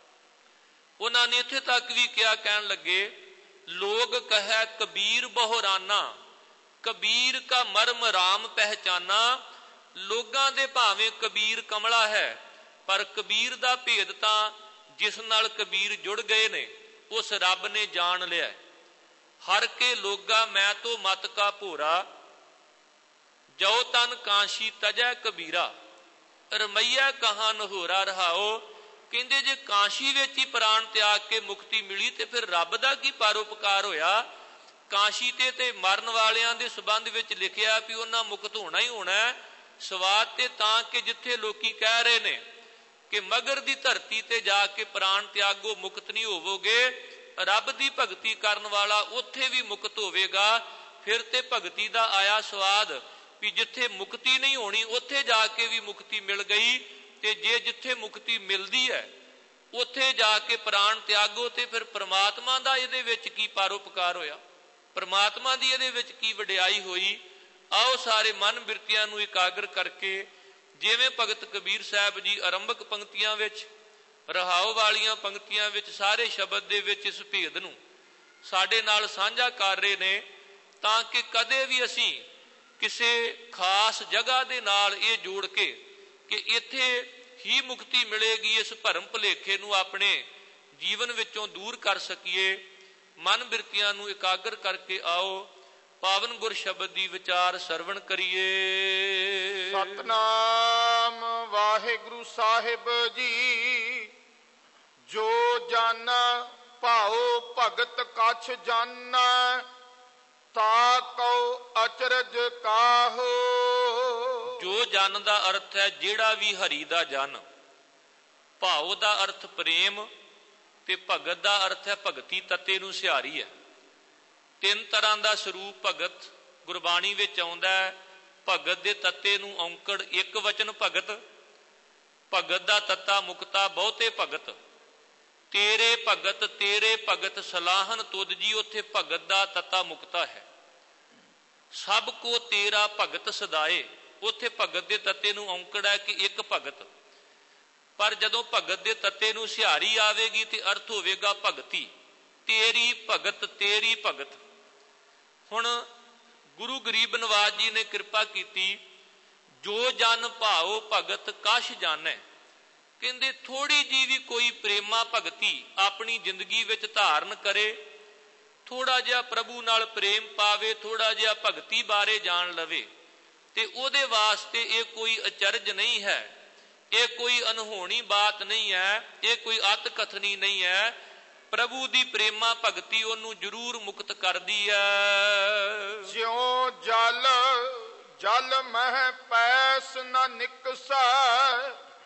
ਉਹਨਾਂ ਨੇ ਇੱਥੇ ਤੱਕ ਵੀ ਕਿਹਾ, ਕਹਿਣ ਲੱਗੇ ਲੋਗ ਕਹੈ ਕਬੀਰ ਬਹੁਰਾਨਾ, ਕਬੀਰ ਕਾ ਮਰਮ ਰਾਮ ਪਹਿਚਾਨਾ। ਲੋਕਾਂ ਦੇ ਭਾਵੇਂ ਕਬੀਰ ਕਮਲਾ ਹੈ, ਪਰ ਕਬੀਰ ਦਾ ਭੇਦ ਤਾਂ ਜਿਸ ਨਾਲ ਕਬੀਰ ਜੁੜ ਗਏ ਨੇ ਉਸ ਰੱਬ ਨੇ ਜਾਣ ਲਿਆ। ਹਰ ਕੇ ਲੋਗਾ ਮੈਂ ਤੋਂ ਮਤ ਕਾ ਭੋਰਾ, ਜੋ ਤਨ ਕਾਂਸ਼ੀ ਤਜੈ ਕਬੀਰਾ। ਰਮਈਆ ਕਹਾਂ ਨਹੋਰਾ ਰਹਾਓ। ਕਹਿੰਦੇ ਜੇ ਕਾਂਸ਼ੀ ਵਿੱਚ ਹੀ ਪ੍ਰਾਣ ਤਿਆਗ ਕੇ ਮੁਕਤੀ ਮਿਲੀ ਤੇ ਫਿਰ ਰੱਬ ਦਾ ਕੀ ਪਰਉਪਕਾਰ ਹੋਇਆ। ਕਾਂਸ਼ੀ ਤੇ ਤੇ ਮਰਨ ਵਾਲਿਆਂ ਦੇ ਸੰਬੰਧ ਵਿੱਚ ਲਿਖਿਆ ਵੀ ਉਹਨਾਂ ਮੁਕਤ ਹੋਣਾ ਹੀ ਹੋਣਾ। ਸਵਾਦ ਤੇ ਤਾਂ ਕਿ ਜਿੱਥੇ ਲੋਕੀ ਕਹਿ ਰਹੇ ਨੇ ਕਿ ਮਗਰ ਦੀ ਧਰਤੀ ਤੇ ਜਾ ਕੇ ਪ੍ਰਾਣ ਤਿਆਗੋ ਮੁਕਤ ਨਹੀਂ ਹੋਵੋਗੇ, ਰੱਬ ਦੀ ਭਗਤੀ ਕਰਨ ਵਾਲਾ ਉੱਥੇ ਵੀ ਮੁਕਤ ਹੋਵੇਗਾ। ਫਿਰ ਤੇ ਭਗਤੀ ਦਾ ਆਇਆ ਸਵਾਦ ਵੀ ਜਿੱਥੇ ਮੁਕਤੀ ਨਹੀਂ ਹੋਣੀ ਉੱਥੇ ਜਾ ਕੇ ਵੀ ਮੁਕਤੀ ਮਿਲ ਗਈ, ਤੇ ਜੇ ਜਿੱਥੇ ਮੁਕਤੀ ਮਿਲਦੀ ਹੈ ਉੱਥੇ ਜਾ ਕੇ ਪ੍ਰਾਣ ਤਿਆਗੋ ਤੇ ਫਿਰ ਪ੍ਰਮਾਤਮਾ ਦਾ ਇਹਦੇ ਵਿੱਚ ਕੀ ਪਰਉਪਕਾਰ ਹੋਇਆ, ਪ੍ਰਮਾਤਮਾ ਦੀ ਇਹਦੇ ਵਿੱਚ ਕੀ ਵਡਿਆਈ ਹੋਈ। ਆਓ ਸਾਰੇ ਮਨ ਬਿਰਤੀਆਂ ਨੂੰ ਇਕਾਗਰ ਕਰਕੇ, ਜਿਵੇਂ ਭਗਤ ਕਬੀਰ ਸਾਹਿਬ ਜੀ ਆਰੰਭਕ ਪੰਕਤੀਆਂ ਵਿੱਚ, ਰਹਾਉ ਵਾਲੀਆਂ ਪੰਕਤੀਆਂ ਵਿੱਚ ਸਾਰੇ ਸ਼ਬਦ ਦੇ ਵਿੱਚ ਇਸ ਭੇਦ ਨੂੰ ਸਾਡੇ ਨਾਲ ਸਾਂਝਾ ਕਰ ਰਹੇ ਨੇ, ਤਾਂ ਕਿ ਕਦੇ ਵੀ ਅਸੀਂ ਕਿਸੇ ਖਾਸ ਜਗ੍ਹਾ ਦੇ ਨਾਲ ਇਹ ਜੋੜ ਕੇ ਕਿ ਇੱਥੇ ਹੀ ਮੁਕਤੀ ਮਿਲੇਗੀ, ਇਸ ਭਰਮ ਭੁਲੇਖੇ ਨੂੰ ਆਪਣੇ ਜੀਵਨ ਵਿੱਚੋਂ ਦੂਰ ਕਰ ਸਕੀਏ। ਮਨ ਬਿਰਤੀਆਂ ਨੂੰ ਇਕਾਗਰ ਕਰਕੇ ਆਓ ਪਾਵਨ ਗੁਰ ਸ਼ਬਦ ਦੀ ਵਿਚਾਰ ਸਰਵਣ ਕਰੀਏ। ਸਤਨਾਮ ਵਾਹਿਗੁਰੂ ਸਾਹਿਬ ਜੀ। ਜੋ ਜਨ ਭਾਉ ਭਗਤ ਕਛ ਜਾਨੈ, ਤਾ ਕਉ ਅਚਰਜ ਕਾਹੋ। ਜੋ ਜਨ ਦਾ ਅਰਥ ਹੈ ਜਿਹੜਾ ਵੀ ਹਰੀ ਦਾ ਜਨ, ਭਾਉ ਦਾ ਅਰਥ ਪ੍ਰੇਮ, ਤੇ ਭਗਤ ਦਾ ਅਰਥ ਹੈ ਭਗਤੀ ਤੱਤੇ ਨੂੰ ਸਿਹਾਰੀ ਹੈ। ਤਿੰਨ ਤਰ੍ਹਾਂ ਦਾ ਸਰੂਪ ਭਗਤ ਗੁਰਬਾਣੀ ਵਿੱਚ ਆਉਂਦਾ ਹੈ। ਭਗਤ ਦੇ ਤੱਤੇ ਨੂੰ ਔਂਕੜ ਇੱਕ ਵਚਨ ਭਗਤ, ਭਗਤ ਦਾ ਤੱਤਾ ਮੁਕਤਾ ਬਹੁਤੇ ਭਗਤ। ਤੇਰੇ ਭਗਤ ਤੇਰੇ ਭਗਤ ਸਲਾਹਨ ਤੁਧ ਜੀ, ਉੱਥੇ ਭਗਤ ਦਾ ਤੱਤਾ ਮੁਕਤਾ ਹੈ। ਸਭ ਕੋ ਤੇਰਾ ਭਗਤ ਸਦਾਏ, ਉੱਥੇ ਭਗਤ ਦੇ ਤੱਤੇ ਨੂੰ ਔਂਕੜ ਹੈ ਕਿ ਇੱਕ ਭਗਤ। ਪਰ ਜਦੋਂ ਭਗਤ ਦੇ ਤੱਤੇ ਨੂੰ ਸਿਹਾਰੀ ਆਵੇਗੀ ਤੇ ਅਰਥ ਹੋਵੇਗਾ ਭਗਤੀ। ਤੇਰੀ ਭਗਤ ਤੇਰੀ ਭਗਤ। ਹੁਣ ਗੁਰੂ ਗਰੀਬ ਨਵਾਜ ਜੀ ਨੇ ਕਿਰਪਾ ਕੀਤੀ, ਜੋ ਜਨ ਭਾਉ ਭਗਤ ਕਛ ਜਾਣੈ। ਕਹਿੰਦੇ ਥੋੜੀ ਜੀ ਵੀ ਕੋਈ ਪ੍ਰੇਮਾ ਭਗਤੀ ਆਪਣੀ ਜ਼ਿੰਦਗੀ ਵਿੱਚ ਧਾਰਨ ਕਰੇ, ਥੋੜਾ ਜਿਹਾ ਪ੍ਰਭੂ ਨਾਲ ਪ੍ਰੇਮ ਪਾਵੇ, ਥੋੜਾ ਜਿਹਾ ਭਗਤੀ ਬਾਰੇ ਜਾਣ ਲਵੇ, ਤੇ ਉਹਦੇ ਵਾਸਤੇ ਇਹ ਕੋਈ ਅਚਰਜ ਨਹੀਂ ਹੈ, ਇਹ ਕੋਈ ਅਨਹੋਣੀ ਬਾਤ ਨਹੀਂ ਹੈ, ਇਹ ਕੋਈ ਅਤ ਕਥਨੀ ਨਹੀਂ ਹੈ। ਪ੍ਰਭੂ ਦੀ ਪ੍ਰੇਮਾ ਭਗਤੀ ਉਹਨੂੰ ਜ਼ਰੂਰ ਮੁਕਤ ਕਰਦੀ ਹੈ। ਜਿਉ ਜਲ ਜਲ ਮਹਿ ਪੈਸ ਨ ਨਿਕਸੈ,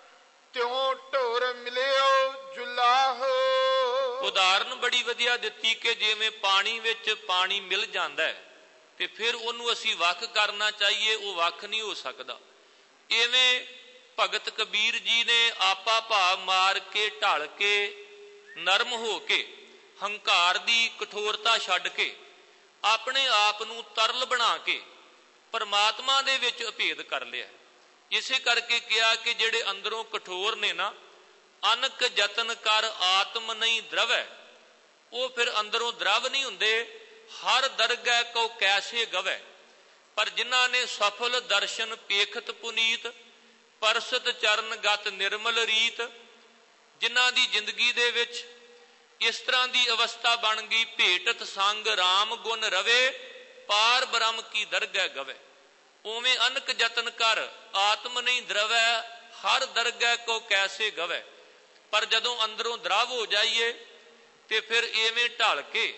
ਤਿਉ ਢੋਰ ਮਿਲਿਓ ਜੁਲਾਹੋ। ਉਦਾਹਰਨ ਬੜੀ ਵਧੀਆ ਦਿੱਤੀ ਕਿ ਜਿਵੇਂ ਪਾਣੀ ਵਿੱਚ ਪਾਣੀ ਮਿਲ ਜਾਂਦਾ ਹੈ ਤੇ ਫਿਰ ਉਹਨੂੰ ਅਸੀਂ ਵੱਖ ਕਰਨਾ ਚਾਹੀਏ, ਉਹ ਵੱਖ ਨਹੀਂ ਹੋ ਸਕਦਾ। ਇਵੇਂ ਭਗਤ ਕਬੀਰ ਜੀ ਨੇ ਆਪਾ ਭਾਵ ਮਾਰ ਕੇ, ਢਲ ਕੇ, ਨਰਮ ਹੋ ਕੇ, ਹੰਕਾਰ ਦੀ ਕਠੋਰਤਾ ਛੱਡ ਕੇ, ਆਪਣੇ ਆਪ ਨੂੰ ਤਰਲ ਬਣਾ ਕੇ ਪਰਮਾਤਮਾ ਦੇ ਵਿੱਚ ਅਭੇਦ ਕਰ ਲਿਆ। ਇਸੇ ਕਰਕੇ ਕਿਹਾ ਕਿ ਜਿਹੜੇ ਅੰਦਰੋਂ ਕਠੋਰ ਨੇ ਨਾ, ਅਨਕ ਯਤਨ ਕਰ ਆਤਮ ਨਹੀਂ ਦਰਵੈ, ਉਹ ਫਿਰ ਅੰਦਰੋਂ ਦਰਵ ਨਹੀਂ ਹੁੰਦੇ। ਹਰ ਦਰਗਹਿ ਕੋ ਕੈਸੇ ਗਵੈ। ਪਰ ਜਿਨ੍ਹਾਂ ਨੇ ਸਫਲ ਦਰਸ਼ਨ ਪੇਖਤ ਪੁਨੀਤ, ਪਰਸਤ ਚਰਨ ਗਤ ਨਿਰਮਲ ਰੀਤ, ਜਿਨ੍ਹਾਂ ਦੀ ਜ਼ਿੰਦਗੀ ਦੇ ਵਿੱਚ ਇਸ ਤਰ੍ਹਾਂ ਦੀ ਅਵਸਥਾ ਬਣ ਗਈ, ਭੇਟਤ ਸੰਗ ਰਾਮ ਗੁਣ ਰਵੇ, ਪਾਰ ਬ੍ਰਹਮ ਕੀ ਦਰਗਹਿ ਗਵੈ। ਉਵੇਂ ਅਨਕ ਯਤਨ ਕਰ ਆਤਮ ਨਹੀਂ ਦਰਵੈ, ਹਰ ਦਰਗਹਿ ਕੋ ਕੈਸੇ ਗਵੈ। ਪਰ ਜਦੋਂ ਅੰਦਰੋਂ ਦਰਵ ਹੋ ਜਾਈਏ ਤੇ ਫਿਰ ਇਵੇਂ ਢਲ ਕੇ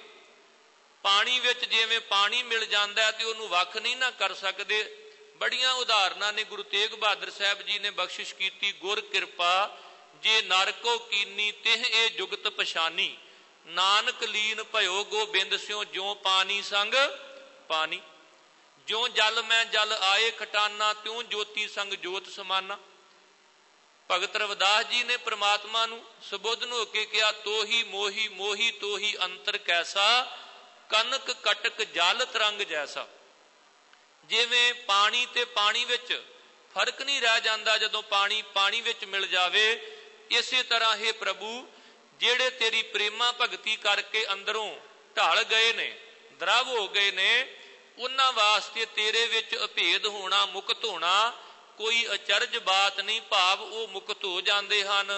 ਪਾਣੀ ਵਿੱਚ ਜਿਵੇਂ ਪਾਣੀ ਮਿਲ ਜਾਂਦਾ ਹੈ ਤੇ ਉਹਨੂੰ ਵੱਖ ਨਹੀਂ ਨਾ ਕਰ ਸਕਦੇ। ਬੜੀਆਂ ਉਦਾਹਰਨਾਂ ਨੇ ਗੁਰੂ ਤੇਗ ਬਹਾਦਰ ਸਾਹਿਬ ਜੀ ਨੇ ਬਖਸ਼ਿਸ਼ ਕੀਤੀ। ਗੁਰ ਕਿਰਪਾ ਜੇ ਨਰ ਕੋ ਕੀਨੀ ਤਿਹ ਇਹ ਜੁਗਤ ਪਛਾਨੀ, ਨਾਨਕ ਲੀਨ ਭਇਓ ਗੋਬਿੰਦ ਸਿਉ ਜਿਉ ਪਾਣੀ ਸੰਗ ਪਾਣੀ। ਜਿਉ ਜਲ ਮੈਂ ਜਲ ਆਏ ਖਟਾਨਾ ਤਿਉ ਜੋਤੀ ਸੰਗ ਜੋਤ ਸਮਾਨਾ। ਭਗਤ ਰਵਿਦਾਸ ਜੀ ਨੇ ਪ੍ਰਮਾਤਮਾ ਨੂੰ ਸੁਬੋਧਨ ਹੋ ਕੇ ਕਿਹਾ, ਤੋਹੀ ਮੋਹੀ ਮੋਹੀ ਤੋਹੀ ਅੰਤਰ ਕੈਸਾ, ਕਨਕ ਕਟਕ ਜਲ ਤਰੰਗ ਜੈਸਾ। ਜਿਵੇਂ ਪਾਣੀ ਤੇ ਪਾਣੀ ਵਿੱਚ ਫਰਕ ਨਹੀਂ ਰਹਿ ਜਾਂਦਾ ਜਦੋਂ ਪਾਣੀ ਪਾਣੀ ਵਿੱਚ ਮਿਲ ਜਾਵੇ, ਇਸੇ ਤਰ੍ਹਾਂ ਇਹ ਪ੍ਰਭੂ ਜਿਹੜੇ ਤੇਰੀ ਪ੍ਰੇਮਾ ਭਗਤੀ ਕਰਕੇ ਅੰਦਰੋਂ ਢਲ ਗਏ ਨੇ, ਦਰਵ ਹੋ ਗਏ ਨੇ, ਉਹਨਾਂ ਵਾਸਤੇ ਤੇਰੇ ਵਿੱਚ ਅਭੇਦ ਹੋਣਾ, ਮੁਕਤ ਹੋਣਾ ਕੋਈ ਅਚਰਜ ਬਾਤ ਨਹੀਂ, ਭਾਵ ਉਹ ਮੁਕਤ ਹੋ ਜਾਂਦੇ ਹਨ।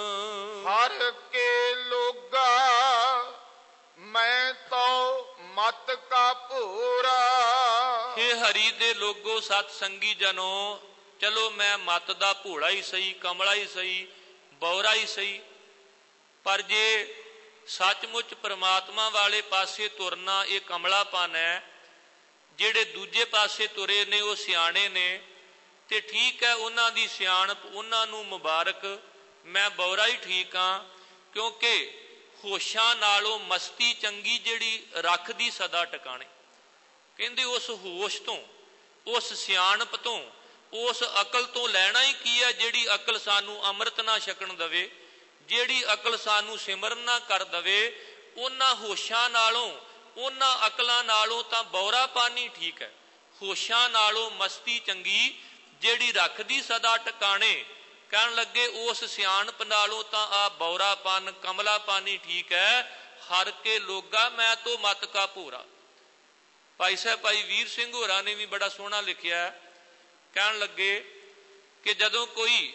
ਹਰ ਕੇ ਲੋਗਾ ਮੈਂ ਤੋ ਮਤ ਕਾ ਭੋਰਾ। ਹੇ ਹਰੀ ਦੇ ਲੋਗੋ ਸਤ ਸੰਗੀ ਜਨੋ, ਚਲੋ ਮੈਂ ਮਤ ਦਾ ਭੋਲਾ ਹੀ ਸਹੀ, ਕਮਲਾ ਹੀ ਸਹੀ, ਬੌਰਾ ਹੀ ਸਹੀ, ਪਰ ਜੇ ਸੱਚਮੁੱਚ ਪ੍ਰਮਾਤਮਾ ਵਾਲੇ ਪਾਸੇ ਤੁਰਨਾ ਇਹ ਕਮਲਾਪਨ ਹੈ। ਜਿਹੜੇ ਦੂਜੇ ਪਾਸੇ ਤੁਰੇ ਨੇ ਉਹ ਸਿਆਣੇ ਨੇ, ਤੇ ਠੀਕ ਹੈ, ਉਹਨਾਂ ਦੀ ਸਿਆਣਪ, ਉਹਨਾਂ ਨੂੰ ਮੁਬਾਰਕ। ਮੈਂ ਬੌਰਾ ਹੀ ਠੀਕ ਹਾਂ, ਕਿਉਂਕਿ ਹੋਸ਼ਾਂ ਨਾਲੋਂ ਮਸਤੀ ਚੰਗੀ ਜਿਹੜੀ ਰੱਖਦੀ ਸਦਾ ਟਿਕਾਣੇ। ਕਹਿੰਦੇ ਉਸ ਹੋਸ਼ ਤੋਂ, ਉਸ ਸਿਆਣਪ ਤੋਂ, ਉਸ ਅਕਲ ਤੋਂ ਲੈਣਾ ਹੀ ਕੀ ਹੈ ਜਿਹੜੀ ਅਕਲ ਸਾਨੂੰ ਅੰਮ੍ਰਿਤ ਨਾ ਛਕਣ ਦਵੇ, ਜਿਹੜੀ ਅਕਲ ਸਾਨੂੰ ਸਿਮਰਨ ਨਾ ਕਰ ਦਵੇ। ਉਹਨਾਂ ਹੋਸ਼ਾਂ ਨਾਲੋਂ, ਉਹਨਾਂ ਅਕਲਾਂ ਨਾਲੋਂ ਤਾਂ ਬੌਰਾ ਪਾਣੀ ਠੀਕ ਹੈ। ਹੋਸ਼ਾਂ ਨਾਲੋਂ ਮਸਤੀ ਚੰਗੀ ਜਿਹੜੀ ਰੱਖਦੀ ਸਦਾ ਟਿਕਾਣੇ। ਕਹਿਣ ਲੱਗੇ ਉਸ ਸਿਆਣਪ ਨਾਲੋਂ ਤਾਂ ਆ ਬੌਰਾਪਨ, ਕਮਲਾਪਾਨੀ ਠੀਕ ਹੈ। ਹਰ ਕੇ ਲੋਗਾ ਮੈਂ ਤੋਂ ਮਤ ਕਾ ਭੋਰਾ। ਭਾਈ ਸਾਹਿਬ ਭਾਈ ਵੀਰ ਸਿੰਘ ਹੋਰਾਂ ਨੇ ਵੀ ਬੜਾ ਸੋਹਣਾ ਲਿਖਿਆ। ਕਹਿਣ ਲੱਗੇ ਕਿ ਜਦੋਂ ਕੋਈ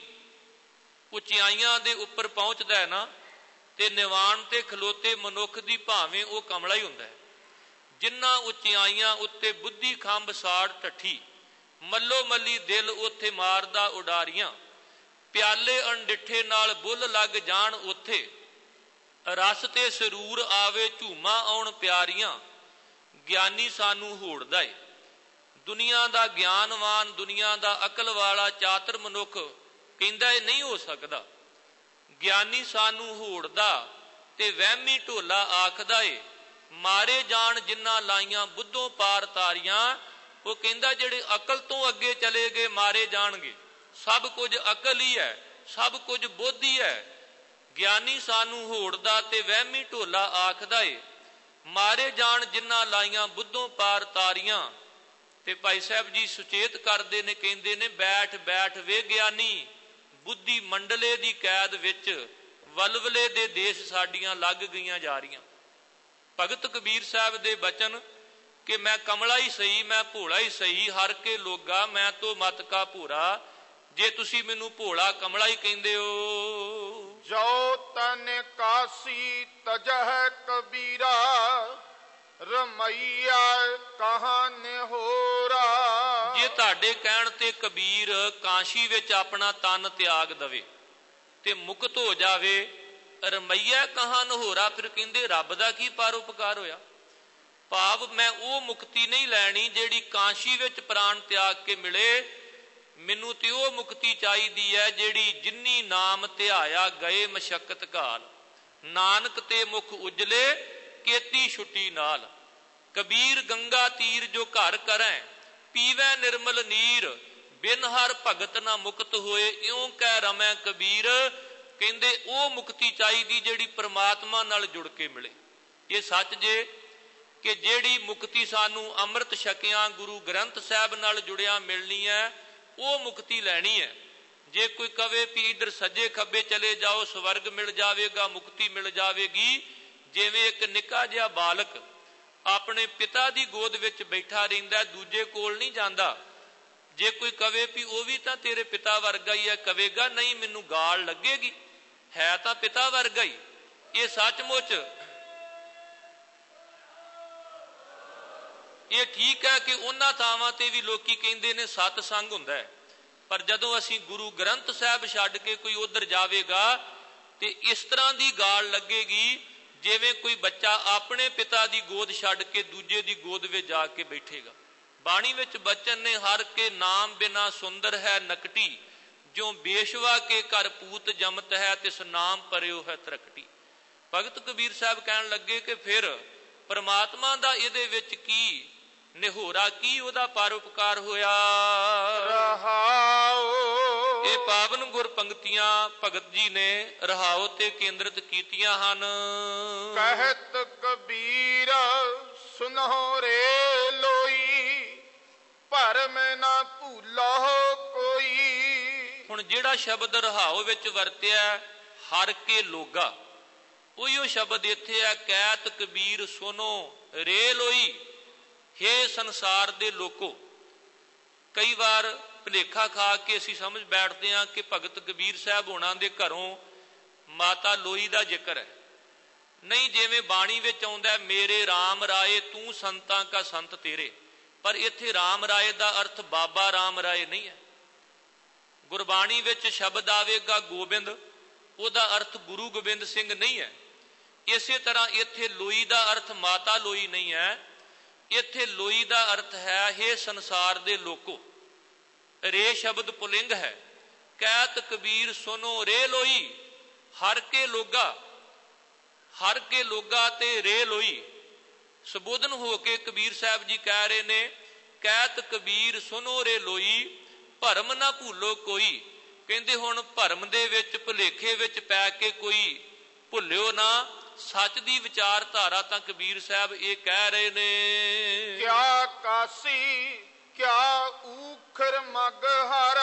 ਉਚਾਈਆਂ ਦੇ ਉੱਪਰ ਪਹੁੰਚਦਾ ਹੈ ਨਾ, ਤੇ ਨਿਵਾਨ ਤੇ ਖਲੋਤੇ ਮਨੁੱਖ ਦੀ ਭਾਵੇਂ ਉਹ ਕਮਲਾ ਹੀ ਹੁੰਦਾ ਹੈ। ਜਿਨ੍ਹਾਂ ਉਚਾਈਆਂ ਉੱਤੇ ਬੁੱਧੀ ਖੰਭ ਸਾੜ ਢੱਠੀ, ਮੱਲੋ ਮੱਲੀ ਦਿਲ ਉੱਥੇ ਮਾਰਦਾ ਉਡਾਰੀਆਂ। ਪਿਆਲੇ ਅਣਡਿੱਠੇ ਨਾਲ ਬੁੱਲ ਲੱਗ ਜਾਣ ਉੱਥੇ, ਰਸ ਤੇ ਸਰੂਰ ਆਵੇ ਝੂਮਾ ਆਉਣ ਪਿਆਰੀਆਂ। ਗਿਆਨੀ ਸਾਨੂੰ ਹੋੜਦਾ ਏ, ਦੁਨੀਆ ਦਾ ਗਿਆਨਵਾਨ, ਦੁਨੀਆ ਦਾ ਅਕਲ ਵਾਲਾ ਚਾਤਰ ਮਨੁੱਖ ਕਹਿੰਦਾ ਇਹ ਨਹੀਂ ਹੋ ਸਕਦਾ। ਗਿਆਨੀ ਸਾਨੂੰ ਹੋੜਦਾ ਤੇ ਵਹਿਮੀ ਢੋਲਾ ਆਖਦਾ ਏ, ਮਾਰੇ ਜਾਣ ਜਿਨ੍ਹਾਂ ਲਾਈਆਂ ਬੁੱਧੋਂ ਪਾਰ ਤਾਰੀਆਂ। ਉਹ ਕਹਿੰਦਾ ਜਿਹੜੇ ਅਕਲ ਤੋਂ ਅੱਗੇ ਚਲੇ ਗਏ ਮਾਰੇ ਜਾਣਗੇ। ਸਭ ਕੁਝ ਅਕਲ ਹੀ ਹੈ, ਸਭ ਕੁਝ ਬੁੱਧ ਹੀ ਹੈ। ਗਿਆਨੀ ਸਾਨੂੰ ਹੋੜਦਾ ਤੇ ਵਹਿਮੀ ਢੋਲਾ ਆਖਦਾ ਏ, ਮਾਰੇ ਜਾਣ ਜਿਨ੍ਹਾਂ ਲਾਈਆਂ ਬੁੱਧੋਂ ਪਾਰ ਤਾਰੀਆਂ। ਤੇ ਭਾਈ ਸਾਹਿਬ ਜੀ ਸੁਚੇਤ ਕਰਦੇ ਨੇ, ਕਹਿੰਦੇ ਨੇ ਬੈਠ ਬੈਠ ਵੇ ਗਿਆਨੀ, ਬੁੱਧੀ ਮੰਡਲੇ ਦੀ ਕੈਦ ਵਿੱਚ ਵਲਵਲੇ ਦੇ ਦੇਸ਼ ਸਾਡੀਆਂ ਲੱਗ ਗਈਆਂ ਜਾ ਰਹੀਆਂ। ਭਗਤ ਕਬੀਰ ਸਾਹਿਬ ਦੇ ਬਚਨ ਕਿ ਮੈਂ ਕਮਲਾ ਹੀ ਸਹੀ, ਮੈਂ ਭੋਲਾ ਹੀ ਸਹੀ, ਹਰ ਕੇ ਲੋਗਾ ਮੈਂ ਤੋਂ ਮਤ ਕਾ ਭੋਰਾ। ਜੇ ਤੁਸੀਂ ਮੈਨੂੰ ਭੋਲਾ ਕਮਲਾ ਹੀ ਕਹਿੰਦੇ ਹੋ। ਜੋ ਤਨ ਕਾਸੀ ਤਜਹ ਕਬੀਰਾ, ਰਮਈਆ ਕਹਾਂ ਨਿਹੋਰਾ। ਜੇ ਤੁਹਾਡੇ ਕਹਿਣ ਤੇ ਕਬੀਰ ਕਾਸ਼ੀ ਵਿੱਚ ਆਪਣਾ ਤਨ ਤਿਆਗ ਦਵੇ ਤੇ ਮੁਕਤ ਹੋ ਜਾਵੇ, ਰਮਈਆ ਕਹਾਂ ਨਿਹੋਰਾ, ਫਿਰ ਕਹਿੰਦੇ ਰੱਬ ਦਾ ਕੀ ਪਰਉਪਕਾਰ ਹੋਇਆ। ਭਾਵ ਮੈਂ ਉਹ ਮੁਕਤੀ ਨਹੀਂ ਲੈਣੀ ਜਿਹੜੀ ਕਾਸ਼ੀ ਵਿੱਚ ਪ੍ਰਾਣ ਤਿਆਗ ਕੇ ਮਿਲੇ। ਮੈਨੂੰ ਤੇ ਉਹ ਮੁਕਤੀ ਚਾਹੀਦੀ ਹੈ ਜਿਹੜੀ ਜਿੰਨੀ ਨਾਮ ਧਿਆਇਆ ਗਏ ਮਸ਼ੱਕਤ ਘਾਲ। ਨਾਨਕ ਤੇ ਮੁਖ ਉਜਲੇ ਕੇਤੀ ਛੁੱਟੀ ਨਾਲ। ਕਬੀਰ ਗੰਗਾ ਤੀਰ ਜੋ ਘਰ ਕਰੈ, ਪੀਵੈ ਨਿਰਮਲ ਨੀਰ, ਬਿਨ ਹਰ ਭਗਤ ਨਾ ਮੁਕਤ ਹੋਏ, ਇਉਂ ਕਹਿ ਰਮੈ ਕਬੀਰ। ਕਹਿੰਦੇ ਉਹ ਮੁਕਤੀ ਚਾਹੀਦੀ ਜਿਹੜੀ ਪ੍ਰਮਾਤਮਾ ਨਾਲ ਜੁੜ ਕੇ ਮਿਲੇ। ਇਹ ਸੱਚ ਜੇ ਕਿ ਜਿਹੜੀ ਮੁਕਤੀ ਸਾਨੂੰ ਅੰਮ੍ਰਿਤ ਛਕਿਆਂ ਗੁਰੂ ਗ੍ਰੰਥ ਸਾਹਿਬ ਨਾਲ ਜੁੜਿਆ ਮਿਲਣੀ ਹੈ, ਉਹ ਮੁਕਤੀ ਲੈਣੀ ਹੈ। ਜੇ ਕੋਈ ਕਵੇ ਵੀ ਇੱਧਰ ਸੱਜੇ ਖੱਬੇ ਚਲੇ ਜਾਓ ਸਵਰਗ ਮਿਲ ਜਾਵੇਗਾ, ਮੁਕਤੀ ਮਿਲ ਜਾਵੇਗੀ, ਜਿਵੇਂ ਇੱਕ ਨਿੱਕਾ ਜਿਹਾ ਬਾਲਕ ਆਪਣੇ ਪਿਤਾ ਦੀ ਗੋਦ ਵਿੱਚ ਬੈਠਾ ਰਹਿੰਦਾ, ਦੂਜੇ ਕੋਲ ਨਹੀਂ ਜਾਂਦਾ। ਜੇ ਕੋਈ ਕਵੇ ਵੀ ਉਹ ਵੀ ਤਾਂ ਤੇਰੇ ਪਿਤਾ ਵਰਗਾ ਹੀ ਹੈ, ਕਵੇਗਾ ਨਹੀਂ ਮੈਨੂੰ ਗਾਲ ਲੱਗੇਗੀ, ਹੈ ਤਾਂ ਪਿਤਾ ਵਰਗਾ ਹੀ। ਇਹ ਸੱਚਮੁੱਚ ਇਹ ਠੀਕ ਹੈ ਕਿ ਉਹਨਾਂ ਥਾਵਾਂ ਤੇ ਵੀ ਲੋਕੀ ਕਹਿੰਦੇ ਨੇ ਸਤ ਸੰਗ ਹੁੰਦਾ ਹੈ, ਪਰ ਜਦੋਂ ਅਸੀਂ ਗੁਰੂ ਗ੍ਰੰਥ ਸਾਹਿਬ ਛੱਡ ਕੇ ਕੋਈ ਉਧਰ ਜਾਵੇਗਾ ਤੇ ਇਸ ਤਰ੍ਹਾਂ ਦੀ ਗਾਲ ਲੱਗੇਗੀ ਜਿਵੇਂ ਕੋਈ ਬੱਚਾ ਆਪਣੇ ਪਿਤਾ ਦੀ ਗੋਦ ਛੱਡ ਕੇ ਦੂਜੇ ਦੀ ਗੋਦ ਵਿੱਚ ਜਾ ਕੇ ਬੈਠੇਗਾ। ਬਾਣੀ ਵਿੱਚ ਬਚਨ ਨੇ, ਹਰ ਕੇ ਨਾਮ ਬਿਨਾ ਸੁੰਦਰ ਹੈ ਨਕਟੀ, ਜੋ ਬੇਸ਼ਵਾ ਕੇ ਘਰ ਪੂਤ ਜਮਤ ਹੈ ਤਿਸ ਨਾਮ ਪਰਿਓ ਹੈ ਤਰਕਟੀ। ਭਗਤ ਕਬੀਰ ਸਾਹਿਬ ਕਹਿਣ ਲੱਗੇ ਕਿ ਫਿਰ ਪਰਮਾਤਮਾ ਦਾ ਇਹਦੇ ਵਿੱਚ ਕੀ ਨਿਹੋਰਾ, ਕੀ ਉਹਦਾ ਪਰਉਪਕਾਰ ਹੋਇਆ। ਰਹਾਉ ਇਹ ਪਾਵਨ ਗੁਰ ਪੰਕਤੀਆਂ ਭਗਤ ਜੀ ਨੇ ਰਹਾਉ ਤੇ ਕੇਂਦਰਿਤ ਕੀਤੀਆਂ ਹਨ। ਕਹਿਤ ਕਬੀਰ ਸੁਨਹੁ ਰੇ ਲੋਈ, ਭਰਮ ਨਾ ਭੂਲੋ ਕੋਈ। ਹੁਣ ਜਿਹੜਾ ਸ਼ਬਦ ਰਹਾਉ ਵਿੱਚ ਵਰਤਿਆ ਹਰ ਕੇ ਲੋਗਾ, ਉਹੀਓ ਸ਼ਬਦ ਇੱਥੇ ਹੈ ਕਹਿਤ ਕਬੀਰ ਸੁਨੋ ਰੇ ਲੋਈ, ਹੇ ਸੰਸਾਰ ਦੇ ਲੋਕੋ। ਕਈ ਵਾਰ ਭੁਲੇਖਾ ਖਾ ਕੇ ਅਸੀਂ ਸਮਝ ਬੈਠਦੇ ਹਾਂ ਕਿ ਭਗਤ ਕਬੀਰ ਸਾਹਿਬ ਹੋਣਾ ਦੇ ਘਰੋਂ ਮਾਤਾ ਲੋਈ ਦਾ ਜ਼ਿਕਰ ਹੈ। ਨਹੀਂ, ਜਿਵੇਂ ਬਾਣੀ ਵਿੱਚ ਆਉਂਦਾ ਮੇਰੇ ਰਾਮ ਰਾਏ ਤੂੰ ਸੰਤਾਂ ਕਾ ਸੰਤ ਤੇਰੇ, ਪਰ ਇੱਥੇ ਰਾਮ ਰਾਏ ਦਾ ਅਰਥ ਬਾਬਾ ਰਾਮ ਰਾਏ ਨਹੀਂ ਹੈ। ਗੁਰਬਾਣੀ ਵਿੱਚ ਸ਼ਬਦ ਆਵੇਗਾ ਗੋਬਿੰਦ, ਉਹਦਾ ਅਰਥ ਗੁਰੂ ਗੋਬਿੰਦ ਸਿੰਘ ਨਹੀਂ ਹੈ। ਇਸੇ ਤਰ੍ਹਾਂ ਇੱਥੇ ਲੋਈ ਦਾ ਅਰਥ ਮਾਤਾ ਲੋਈ ਨਹੀਂ ਹੈ, ਇੱਥੇ ਲੋਈ ਦਾ ਅਰਥ ਹੈ ਹੇ ਸੰਸਾਰ ਦੇ ਲੋਕੋ। ਰੇ ਸ਼ਬਦ ਪੁਲਿੰਗ ਹੈ। ਕਹਿਤ ਕਬੀਰ ਸੁਨੋ ਰੇ ਲੋਈ, ਹਰ ਕੇ ਲੋਗਾ, ਹਰ ਕੇ ਲੋਗਾ ਤੇ ਰੇ ਲੋਈ ਸੰਬੋਧਨ ਹੋ ਕੇ ਕਬੀਰ ਸਾਹਿਬ ਜੀ ਕਹਿ ਰਹੇ ਨੇ ਕਹਿਤ ਕਬੀਰ ਸੁਨੋ ਰੇ ਲੋਈ, ਭਰਮ ਨਾ ਭੁੱਲੋ ਕੋਈ। ਕਹਿੰਦੇ ਹੁਣ ਭਰਮ ਦੇ ਵਿੱਚ ਭੁਲੇਖੇ ਵਿੱਚ ਪੈ ਕੇ ਕੋਈ ਭੁੱਲਿਓ ਨਾ, ਸੱਚ ਦੀ ਵਿਚਾਰਧਾਰਾ ਤਾਂ ਕਬੀਰ ਸਾਹਿਬ ਇਹ ਕਹਿ ਰਹੇ ਨੇ। ਕਿਆ ਕਾਸੀ ਕਿਆ ਊਖਰ ਮਗ ਹਰ,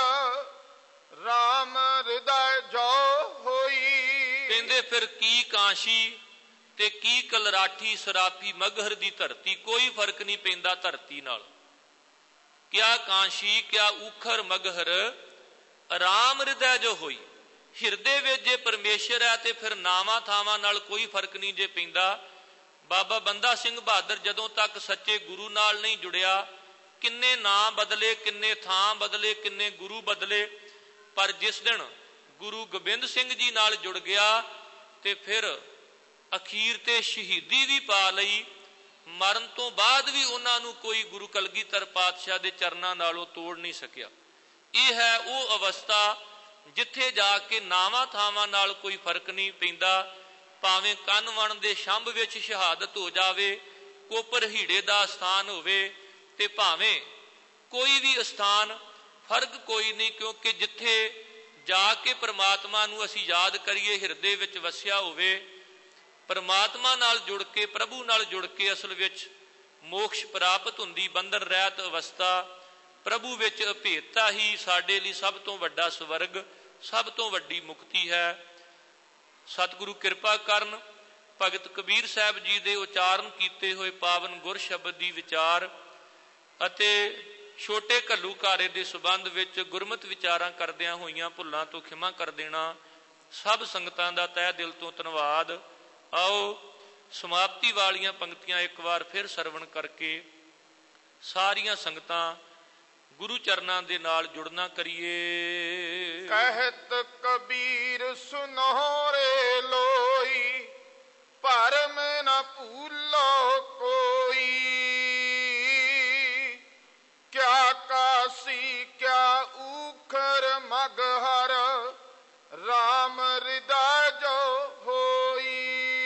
ਰਾਮ ਹਿਰਦੈ ਜੋ ਹੋਈ। ਕਹਿੰਦੇ ਫਿਰ ਕੀ ਕਾਸ਼ੀ ਤੇ ਕੀ ਕਲਰਾਠੀ ਸਰਾਫੀ ਮਗਹਰ ਦੀ ਧਰਤੀ, ਕੋਈ ਫਰਕ ਨਹੀਂ ਪੈਂਦਾ ਧਰਤੀ ਨਾਲ। ਕਿਆ ਕਾਸ਼ੀ ਕਿਆ ਊਖਰ ਮਗਹਰ, ਰਾਮ ਹਿਰਦੈ ਜੋ ਹੋਈ। ਹਿਰਦੇ ਵਿੱਚ ਜੇ ਪਰਮੇਸ਼ਰ ਹੈ ਤੇ ਫਿਰ ਨਾਵਾਂ ਥਾਵਾਂ ਨਾਲ ਕੋਈ ਫਰਕ ਨਹੀਂ ਜੇ ਪੈਂਦਾ। ਬਾਬਾ ਬੰਦਾ ਸਿੰਘ ਬਹਾਦਰ ਜਦੋਂ ਤੱਕ ਸੱਚੇ ਗੁਰੂ ਨਾਲ ਨਹੀਂ ਜੁੜਿਆ, ਕਿੰਨੇ ਨਾਂ ਬਦਲੇ, ਕਿੰਨੇ ਥਾਂ ਬਦਲੇ, ਕਿੰਨੇ ਗੁਰੂ ਬਦਲੇ, ਪਰ ਜਿਸ ਦਿਨ ਗੁਰੂ ਗੋਬਿੰਦ ਸਿੰਘ ਜੀ ਨਾਲ ਜੁੜ ਗਿਆ ਤੇ ਫਿਰ ਅਖੀਰ ਤੇ ਸ਼ਹੀਦੀ ਵੀ ਪਾ ਲਈ। ਮਰਨ ਤੋਂ ਬਾਅਦ ਵੀ ਉਹਨਾਂ ਨੂੰ ਕੋਈ ਗੁਰੂ ਕਲਗੀਧਰ ਪਾਤਸ਼ਾਹ ਦੇ ਚਰਨਾਂ ਨਾਲੋਂ ਤੋੜ ਨਹੀਂ ਸਕਿਆ। ਇਹ ਹੈ ਉਹ ਅਵਸਥਾ ਜਿੱਥੇ ਜਾ ਕੇ ਨਾਵਾਂ ਥਾਵਾਂ ਨਾਲ ਕੋਈ ਫਰਕ ਨਹੀਂ ਪੈਂਦਾ। ਭਾਵੇਂ ਕੰਨ ਵਣ ਦੇ ਸ਼ੰਭ ਵਿੱਚ ਸ਼ਹਾਦਤ ਹੋ ਜਾਵੇ, ਕੋਪਰ ਹੀੜੇ ਦਾ ਸਥਾਨ ਹੋਵੇ, ਤੇ ਭਾਵੇਂ ਕੋਈ ਵੀ ਸਥਾਨ, ਫਰਕ ਕੋਈ ਨਹੀਂ, ਕਿਉਂਕਿ ਜਿੱਥੇ ਜਾ ਕੇ ਪ੍ਰਮਾਤਮਾ ਨੂੰ ਅਸੀਂ ਯਾਦ ਕਰੀਏ, ਹਿਰਦੇ ਵਿੱਚ ਵਸਿਆ ਹੋਵੇ, ਪ੍ਰਮਾਤਮਾ ਨਾਲ ਜੁੜ ਕੇ, ਪ੍ਰਭੂ ਨਾਲ ਜੁੜ ਕੇ ਅਸਲ ਵਿੱਚ ਮੋਕਸ਼ ਪ੍ਰਾਪਤ ਹੁੰਦੀ, ਬੰਧਨ ਰਹਿਤ ਅਵਸਥਾ। ਪ੍ਰਭੂ ਵਿੱਚ ਅਭੇਦਤਾ ਹੀ ਸਾਡੇ ਲਈ ਸਭ ਤੋਂ ਵੱਡਾ ਸਵਰਗ, ਸਭ ਤੋਂ ਵੱਡੀ ਮੁਕਤੀ ਹੈ। ਸਤਿਗੁਰੂ ਕਿਰਪਾ ਕਰਨ, ਭਗਤ ਕਬੀਰ ਸਾਹਿਬ ਜੀ ਦੇ ਉਚਾਰਨ ਕੀਤੇ ਹੋਏ ਪਾਵਨ ਗੁਰ ਸ਼ਬਦ ਦੀ ਵਿਚਾਰ ਅਤੇ ਛੋਟੇ ਘੱਲੂਘਾਰੇ ਦੇ ਸੰਬੰਧ ਵਿੱਚ ਗੁਰਮਤਿ ਵਿਚਾਰਾਂ ਕਰਦਿਆਂ ਹੋਈਆਂ ਭੁੱਲਾਂ ਤੋਂ ਖਿਮਾ ਕਰ ਦੇਣਾ। ਸਭ ਸੰਗਤਾਂ ਦਾ ਤਹਿ ਦਿਲ ਤੋਂ ਧੰਨਵਾਦ। ਆਓ ਸਮਾਪਤੀ ਵਾਲੀਆਂ ਪੰਕਤੀਆਂ ਇੱਕ ਵਾਰ ਫਿਰ ਸਰਵਣ ਕਰਕੇ ਸਾਰੀਆਂ ਸੰਗਤਾਂ ਗੁਰੂ ਚਰਨਾਂ ਦੇ ਨਾਲ ਜੁੜਨਾ ਕਰੀਏ। ਕਹਿਤ ਕਬੀਰ ਸੁਨਹੁ ਰੇ ਲੋਈ, ਭਰਮ ਨਾ ਭੂਲੋ ਕੋਈ। ਕਿਆ ਕਾਸੀ ਕਿਆ ਊਖਰ ਮਗਹਰ, ਰਾਮ ਹਿਰਦੈ ਜੋ ਹੋਈ।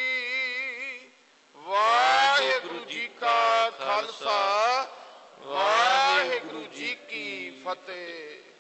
ਵਾਹਿਗੁਰੂ ਜੀ ਕਾ ਖਾਲਸਾ, ਵਾਹਿਗੁਰੂ ਜੀ ਕੀ ਫਤਿਹ।